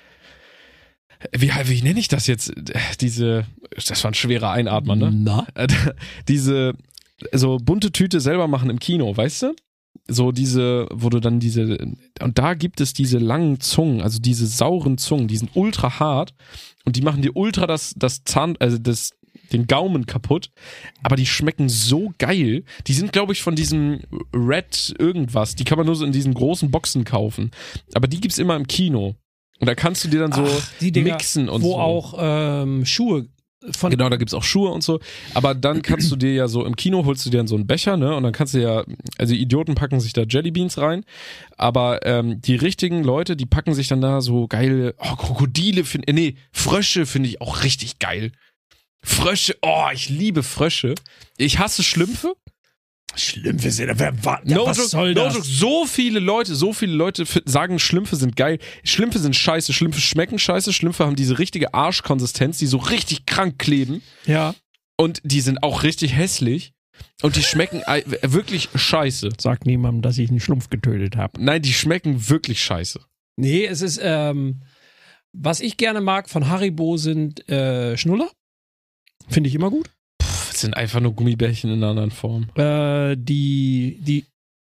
wie, wie nenne ich das jetzt? Diese, das war ein schwerer Einatmer, ne? Na? Diese, so bunte Tüte selber machen im Kino, weißt du? So diese, wo du dann diese, und da gibt es diese langen Zungen, also diese sauren Zungen, die sind ultra hart und die machen dir ultra das, das Zahn, also das, den Gaumen kaputt, aber die schmecken so geil. Die sind, glaube ich, von diesem Red irgendwas, die kann man nur so in diesen großen Boxen kaufen, aber die gibt's immer im Kino. Und da kannst du dir dann so Ach, die Dinger, mixen und wo so. Wo auch ähm, Schuhe von. Genau, da gibt's auch Schuhe und so. Aber dann kannst du dir ja so, im Kino holst du dir dann so einen Becher, ne? Und dann kannst du ja, also Idioten packen sich da Jellybeans rein. Aber ähm, die richtigen Leute, die packen sich dann da so geile, oh, Krokodile, find, nee, Frösche finde ich auch richtig geil. Frösche, oh, ich liebe Frösche. Ich hasse Schlümpfe. Schlümpfe sind, wer, wer, no was joke, soll no das? Joke. So viele Leute, so viele Leute f- sagen, Schlümpfe sind geil. Schlümpfe sind scheiße, Schlümpfe schmecken scheiße, Schlümpfe haben diese richtige Arschkonsistenz, die so richtig krank kleben. Ja. Und die sind auch richtig hässlich. Und die schmecken ei- wirklich scheiße. Sag niemandem, dass ich einen Schlumpf getötet habe. Nein, die schmecken wirklich scheiße. Nee, es ist, ähm, was ich gerne mag von Haribo sind äh, Schnuller. Finde ich immer gut. Das sind einfach nur Gummibärchen in einer anderen Form. Äh, die, die,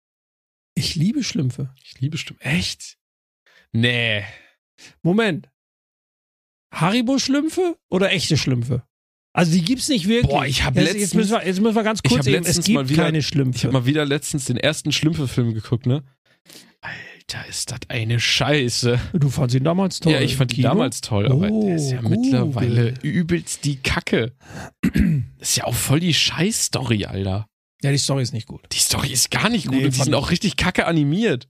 ich liebe Schlümpfe. Ich liebe Schlümpfe. Echt? Nee. Moment. Haribo-Schlümpfe oder echte Schlümpfe? Also die gibt's nicht wirklich. Boah, ich hab jetzt, letztens- jetzt, müssen wir, jetzt müssen wir ganz ich kurz hab eben, es letztens gibt mal wieder- keine Ich Schlümpfe. habe mal wieder letztens den ersten Schlümpfe-Film geguckt, ne? Alter, ist das eine Scheiße. Du fandst ihn damals toll. Ja, ich fand im die Kino? damals toll, aber Oh, der ist ja Google. mittlerweile übelst die Kacke. Das ist ja auch voll die Scheiß-Story, Alter. Ja, die Story ist nicht gut. Die Story ist gar nicht gut Nee, und die fand- sind auch richtig kacke animiert.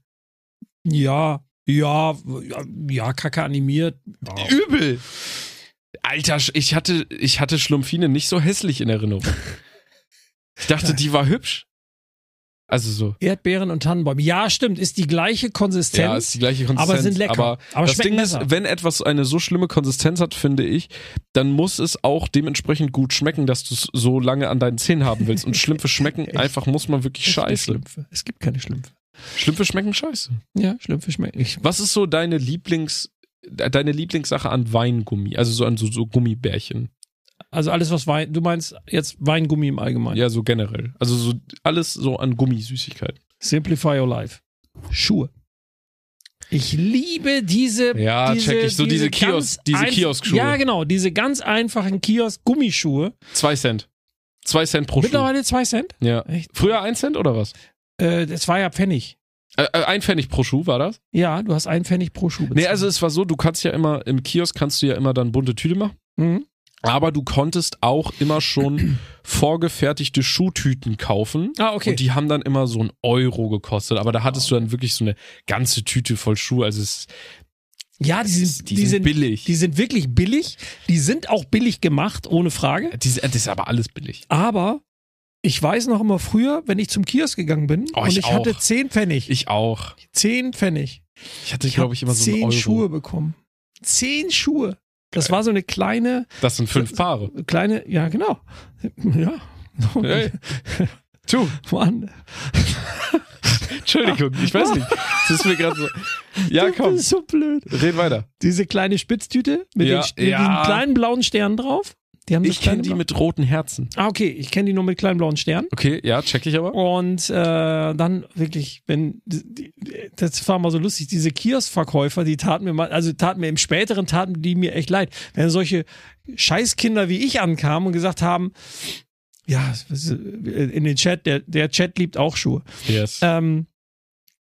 Ja, ja, ja, ja kacke animiert. Ja. Übel. Alter, ich hatte, ich hatte Schlumpfine nicht so hässlich in Erinnerung. Ich dachte, die war hübsch. Also so. Erdbeeren und Tannenbäume. Ja, stimmt, ist die gleiche Konsistenz. Ja, ist die gleiche Konsistenz. Aber sind lecker. Aber, Aber das schmecken Ding ist, besser. wenn etwas eine so schlimme Konsistenz hat, finde ich, dann muss es auch dementsprechend gut schmecken, dass du es so lange an deinen Zähnen haben willst. Und Schlümpfe schmecken einfach, muss man wirklich Echte scheiße. Schlümpfe. Es gibt keine Schlümpfe. Schlümpfe schmecken scheiße. Ja, Schlümpfe schmecken. Ich, Was ist so deine Lieblings, deine Lieblingssache an Weingummi? Also so an so, so Gummibärchen. also alles, was Wein, du meinst jetzt Weingummi im Allgemeinen. Ja, so generell. Also so alles so an Gummisüßigkeiten. Simplify your life. Schuhe. Ich liebe diese. Ja, diese, check ich. So diese ganz Kiosk- diese einf- Kioskschuhe. Ja, genau. Diese ganz einfachen Kiosk-Gummischuhe. Zwei Cent. Zwei Cent pro Schuh. Mittlerweile zwei Cent. Ja. Echt? Früher ein Cent oder was? Äh, das war ja Pfennig. Äh, äh, ein Pfennig pro Schuh war das? Ja, du hast einen Pfennig pro Schuh bezahlt. Nee, also es war so, du kannst ja immer, im Kiosk kannst du ja immer dann bunte Tüte machen. Mhm. Aber du konntest auch immer schon vorgefertigte Schuhtüten kaufen. Ah, okay. Und die haben dann immer so einen Euro gekostet. Aber da hattest du dann wirklich so eine ganze Tüte voll Schuhe. Also es, Ja, die sind, die, die, sind, sind billig. Die sind wirklich billig. Die sind auch billig gemacht, ohne Frage. Die, das ist aber alles billig. Aber ich weiß noch immer früher, wenn ich zum Kiosk gegangen bin Oh, und ich ich hatte auch. zehn Pfennig. Ich auch. Zehn Pfennig. Ich hatte, Ich glaube habe ich, immer so zehn einen Euro. Schuhe bekommen. Zehn Schuhe. Das war so eine kleine, Das sind fünf Paare. kleine, ja genau. Ja. Hey. Tu. Mann. Entschuldigung, ich weiß nicht. Das ist mir gerade so. Ja, Du komm, bist so blöd. red weiter. Diese kleine Spitztüte mit, Ja, den, mit ja. diesen kleinen blauen Sternen drauf. Die haben das Ich kenne kleine die Blau- mit roten Herzen. Ah, okay. Ich kenne die nur mit kleinen blauen Sternen. Okay, ja, check ich aber. Und äh, dann wirklich, wenn die, die, das war mal so lustig, diese Kioskverkäufer, die taten mir mal, also taten mir im späteren taten die mir echt leid. Wenn solche Scheißkinder wie ich ankamen und gesagt haben, ja, in den Chat, der, der Chat liebt auch Schuhe. Yes. Ähm,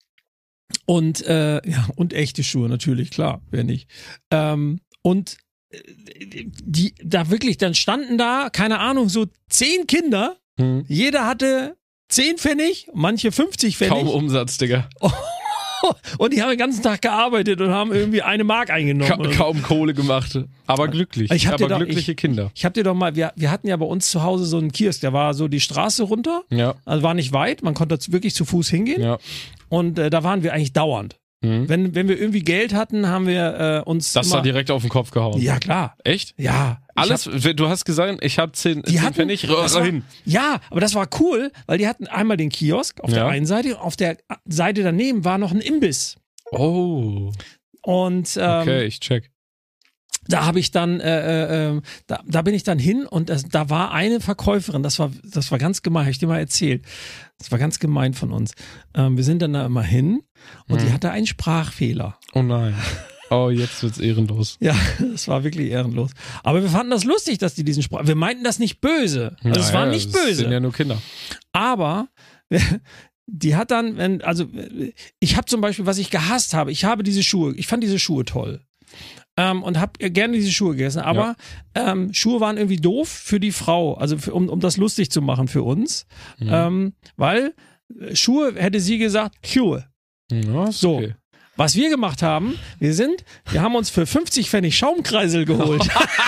und äh, ja, und echte Schuhe natürlich, klar, wer nicht. Ähm, und die da wirklich, dann standen da, keine Ahnung, so zehn Kinder. Hm. Jeder hatte zehn Pfennig, manche fünfzig Pfennig. Kaum Umsatz, Digga. Und die haben den ganzen Tag gearbeitet und haben irgendwie eine Mark eingenommen. Ka- kaum Kohle gemacht, aber glücklich. Ich hab aber dir doch- glückliche ich, Kinder. Ich hab dir doch mal, wir, wir hatten ja bei uns zu Hause so einen Kiosk, der war so die Straße runter, Ja, also war nicht weit, man konnte wirklich zu Fuß hingehen ja. und äh, da waren wir eigentlich dauernd. Mhm. Wenn, wenn wir irgendwie Geld hatten, haben wir äh, uns Das immer, da direkt auf den Kopf gehauen. Ja, klar. Echt? Ja. ich Alles, du hast gesagt, ich habe zehn, Die zehn hatten, Pfennig, das war, hin. ja, aber das war cool, weil die hatten einmal den Kiosk auf Ja. der einen Seite, auf der Seite daneben war noch ein Imbiss. Oh, Und ähm, okay, ich check. da habe ich dann, äh, äh, da, da bin ich dann hin und das, da war eine Verkäuferin, das war, das war ganz gemein, habe ich dir mal erzählt. Das war ganz gemein von uns. Ähm, wir sind dann da immer hin und Mhm. die hatte einen Sprachfehler. Oh nein. Oh, jetzt wird's ehrenlos. Ja, das war wirklich ehrenlos. Aber wir fanden das lustig, dass die diesen Sprach. Wir meinten das nicht böse. Also es Naja, war nicht das böse. sind ja nur Kinder. Aber die hat dann, wenn, also ich habe zum Beispiel, was ich gehasst habe, ich habe diese Schuhe, ich fand diese Schuhe toll. Ähm, und habe gerne diese Schuhe gegessen. Aber ähm, Schuhe waren irgendwie doof für die Frau, also für, um, um das lustig zu machen für uns. Mhm. Ähm, weil Schuhe, hätte sie gesagt, Schuhe. Ja, ist So. okay. Was wir gemacht haben, wir sind, wir haben uns für fünfzig Pfennig Schaumkreisel geholt.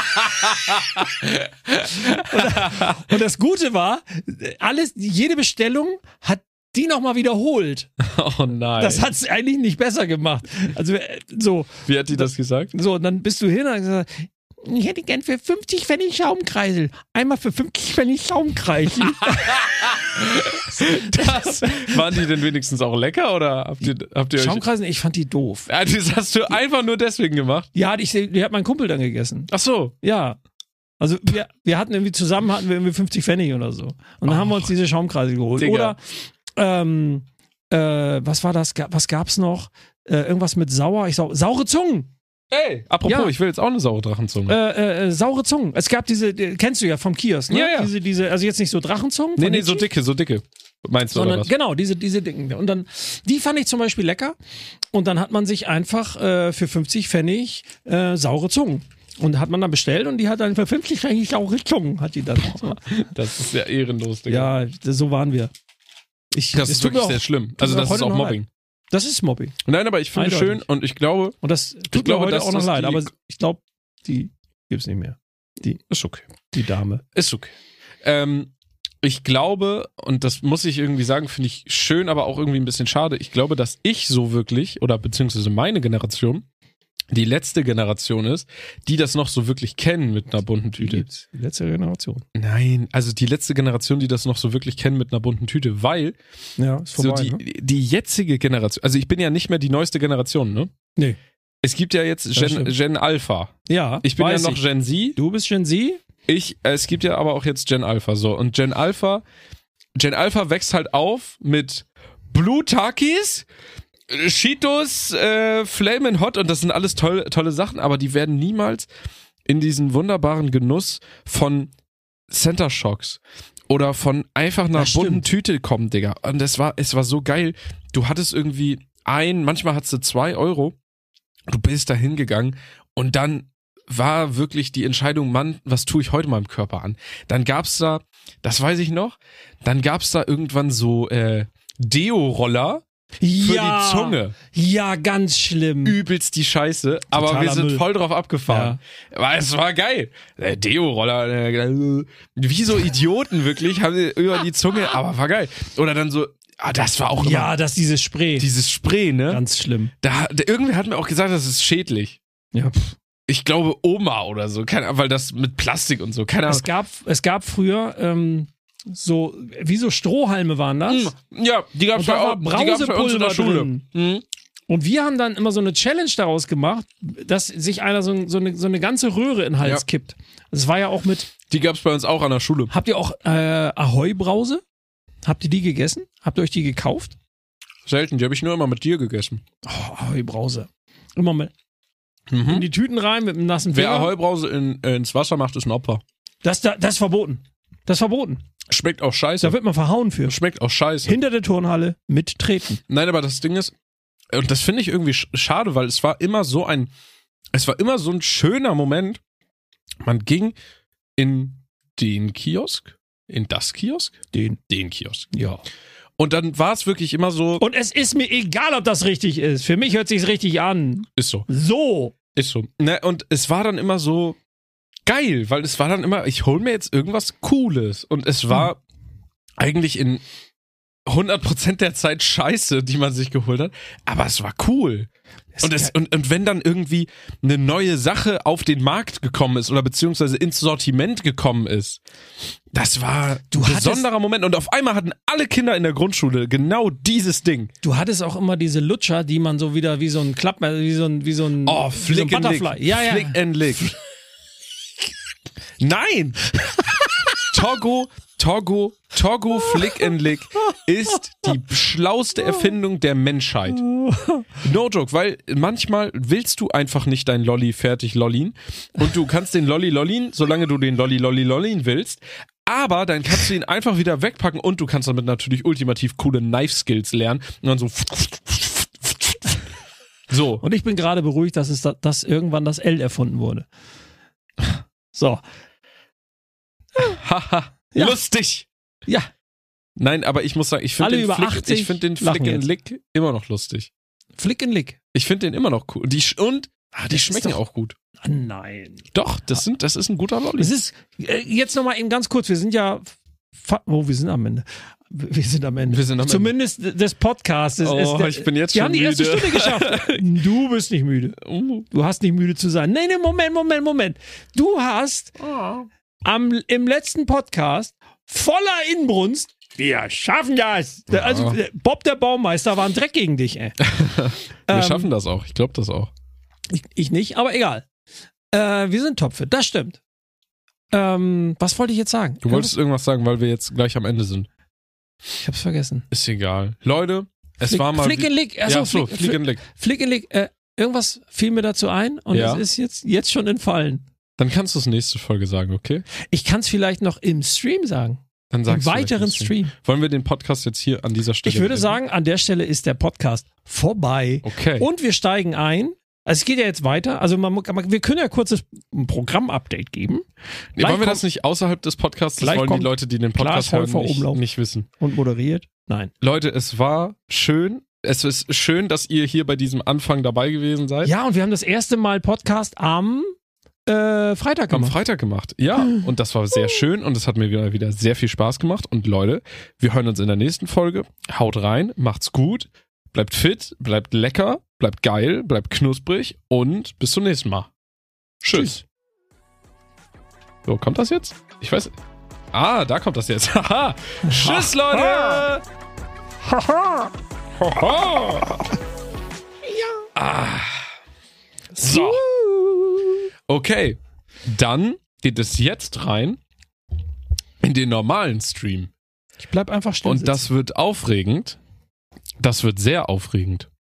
und, und das Gute war, alles, jede Bestellung hat die nochmal wiederholt. Oh nein. Das hat es eigentlich nicht besser gemacht. Also äh, so, Wie hat die das gesagt? so, und dann bist du hin und hast gesagt, ich hätte gern für fünfzig Pfennig Schaumkreisel. Einmal für fünfzig Pfennig Schaumkreisel. Das, waren die denn wenigstens auch lecker oder habt ihr, habt ihr euch... Schaumkreisel, ich fand die doof. Ja, das hast du einfach nur deswegen gemacht? Ja, die, die hat mein Kumpel dann gegessen. Ach so. Ja. Also wir, wir hatten irgendwie zusammen hatten wir irgendwie fünfzig Pfennig oder so. Und dann Oh. haben wir uns diese Schaumkreisel geholt. Digga. Oder ähm, äh, was war das? Was gab's noch? Äh, irgendwas mit sauer, ich sau saure Zungen. Ey, apropos, Ja. ich will jetzt auch eine saure Drachenzunge. Äh, äh, saure Zungen. Es gab diese, die, kennst du ja vom Kiosk, ne? Ja, ja. Diese, diese, also jetzt nicht so Drachenzungen. nee, von nee, so Litchi, dicke, so dicke. Meinst du, sondern oder was? genau, diese, diese dicken. Und dann, die fand ich zum Beispiel lecker. Und dann hat man sich einfach äh, für fünfzig Pfennig äh, saure Zungen. Und hat man dann bestellt und die hat dann für fünfzig Pfennig saure Zungen, hat die dann. So. Das ist ja ehrenlos, Digga. Ja, das, so waren wir. Ich, Das ist tut wirklich mir auch- sehr schlimm. tut Also mir das auch ist heute auch noch Mobbing. Das ist Mobbing. Nein, aber ich finde es Eindeutig. schön und ich glaube, Und das tut glaube, mir heute dass auch noch das leid, die- aber ich glaube, die gibt's nicht mehr. ist okay. Die Dame. Ist okay. Ähm, ich glaube, und das muss ich irgendwie sagen, finde ich schön, aber auch irgendwie ein bisschen schade. Ich glaube, dass ich so wirklich, oder beziehungsweise meine Generation, die letzte Generation ist, die das noch so wirklich kennen mit einer bunten Die Tüte. gibt's. Die letzte Generation. Nein, also die letzte Generation, die das noch so wirklich kennen mit einer bunten Tüte, weil Ja, ist so vorbei. die, ne? die jetzige Generation, also ich bin ja nicht mehr die neueste Generation, ne? Nee. Es gibt ja jetzt Gen, stimmt. Gen Alpha. Ja, Ich bin ja weiß noch ich. Gen Z. Du bist Gen Z? Ich, äh, es gibt ja aber auch jetzt Gen Alpha, so. Und Gen Alpha, Gen Alpha wächst halt auf mit Blue Takis, äh, Cheetos, äh, Flamin' Hot und das sind alles toll, tolle Sachen, aber die werden niemals in diesen wunderbaren Genuss von Center Shocks oder von einfach einer Das bunten stimmt. Tüte kommen, Digga. Und es war, es war so geil. Du hattest irgendwie ein, manchmal hattest du zwei Euro. Du bist da hingegangen und dann war wirklich die Entscheidung, Mann, was tue ich heute meinem Körper an? Dann gab's da, das weiß ich noch, dann gab's da irgendwann so äh, Deo-Roller für ja. die Zunge. Ja, ganz schlimm. Übelst die Scheiße, aber Totaler wir sind Müll. voll drauf abgefahren. Weil es war geil. Der Deo-Roller, äh, wie so Idioten wirklich, haben sie über die Zunge, aber war geil. Oder dann so, ah, das war auch immer Ja, das ist dieses Spray. dieses Spray, ne? Ganz schlimm. Da, da, irgendwer hat mir auch gesagt, das ist schädlich. Ja, pff. Ich glaube Oma oder so, keine Ahnung, weil das mit Plastik und so, keine Ahnung. Es gab, es gab früher ähm, so, wie so Strohhalme waren das. Mm, Ja, die gab's Und da ja war auch, die gab's bei uns in der Brausepulver Schule. drin. Mhm. Und wir haben dann immer so eine Challenge daraus gemacht, dass sich einer so, so, eine, so eine ganze Röhre in den Hals Ja. kippt. Das war ja auch mit, Die gab's bei uns auch an der Schule. habt ihr auch äh, Ahoi-Brause? Habt ihr die gegessen? Habt ihr euch die gekauft? Selten, die habe ich nur immer mit dir gegessen. Oh, Ahoi-Brause. Immer mit in Mhm. die Tüten rein mit einem nassen Wer Finger. Ahoi-Brause in, äh, ins Wasser macht, ist ein Opfer. Das, das, das ist verboten. Das ist verboten. Schmeckt auch scheiße. Da wird man verhauen für. Schmeckt auch scheiße. Hinter der Turnhalle mit Treten. Nein, aber das Ding ist, und das finde ich irgendwie sch- schade, weil es war immer so ein, es war immer so ein schöner Moment, Man ging in den Kiosk, in das Kiosk? Den. Den Kiosk. Ja. Und dann war es wirklich immer so. Und es ist mir egal, ob das richtig ist. Für mich hört sich's richtig an. Ist so. So. Ist so. Ne, und es war dann immer so geil, weil es war dann immer, ich hol mir jetzt irgendwas Cooles. Und es war hm. eigentlich in hundert Prozent der Zeit scheiße, die man sich geholt hat. Aber es war cool. Und, es, und, und wenn dann irgendwie eine neue Sache auf den Markt gekommen ist oder beziehungsweise ins Sortiment gekommen ist, das war du ein besonderer Moment. Und auf einmal hatten alle Kinder in der Grundschule genau dieses Ding. Du hattest auch immer diese Lutscher, die man so wieder wie so ein Klapp, wie so ein, wie so ein, oh, wie so ein Butterfly. Ja, ja. Flick and Lick. Nein! Togo, Togo, Togo Flick and Lick ist die schlauste Erfindung der Menschheit. No joke, weil manchmal willst du einfach nicht dein Lolli fertig lollin und du kannst den Lolli lollin, solange du den Lolli Lolli lollin willst, aber dann kannst du ihn einfach wieder wegpacken und du kannst damit natürlich ultimativ coole Knife-Skills lernen und dann so so. Und ich bin gerade beruhigt, dass es da, dass irgendwann das L erfunden wurde. So. Haha, ja. Lustig. Ja. Nein, aber ich muss sagen, ich finde den, Flick, ich find den Flick and Lick immer noch lustig. Flick and Lick? Ich finde den immer noch cool. Die, und ah, die schmecken doch auch gut. Ah, nein. Doch, das, sind, das ist ein guter Lolli. Das ist, äh, jetzt nochmal eben ganz kurz, wir sind ja, oh, wir sind am Ende. Wir sind am Ende. Wir sind am Ende. Zumindest des Podcasts. Oh, ist der, ich bin jetzt wir schon müde. Wir haben die erste Stunde geschafft. Du bist nicht müde. Du hast nicht müde zu sein. Nee, nee, Moment, Moment, Moment. Du hast oh. am, im letzten Podcast voller Inbrunst, wir schaffen das. Ja. Also Bob der Baumeister war ein Dreck gegen dich, ey. Wir ähm, schaffen das auch. Ich glaube das auch. Ich, ich nicht, aber egal. Äh, wir sind topfit, das stimmt. Ähm, was wollte ich jetzt sagen? Du wolltest irgendwas sagen, weil wir jetzt gleich am Ende sind. Ich hab's vergessen. Ist egal. Leute, es Flick, war mal... Flick and Lick. Also ja, so, Flick, Flick and Lick. Flick and Lick. Äh, irgendwas fiel mir dazu ein und ja. es ist jetzt, jetzt schon entfallen. Dann kannst du es nächste Folge sagen, okay? Ich kann es vielleicht noch im Stream sagen. Dann sagst Im weiteren Stream. Stream. Wollen wir den Podcast jetzt hier an dieser Stelle... Ich würde beenden? sagen, an der Stelle ist der Podcast vorbei. Okay. Und wir steigen ein. Also es geht ja jetzt weiter. Also man, man, wir können ja kurzes Programm-Update geben. Nee, wollen wir das nicht außerhalb des Podcasts? Das wollen die Leute, die den Podcast hören, nicht, nicht wissen. Und moderiert? Nein. Leute, es war schön. Es ist schön, dass ihr hier bei diesem Anfang dabei gewesen seid. Ja, und wir haben das erste Mal Podcast am äh, Freitag gemacht. Am Freitag gemacht, ja. Und das war sehr schön und es hat mir wieder, wieder sehr viel Spaß gemacht. Und Leute, wir hören uns in der nächsten Folge. Haut rein, macht's gut, bleibt fit, bleibt lecker, bleibt geil, bleibt knusprig und bis zum nächsten Mal. Tschüss. Tschüss. So, kommt das jetzt? Ich weiß. Ah, da kommt das jetzt. Haha. Tschüss, Leute. Haha. Haha. Ja. Ah. So. Okay. Dann geht es jetzt rein in den normalen Stream. Ich bleib einfach still Und sitzen. das wird aufregend. Das wird sehr aufregend.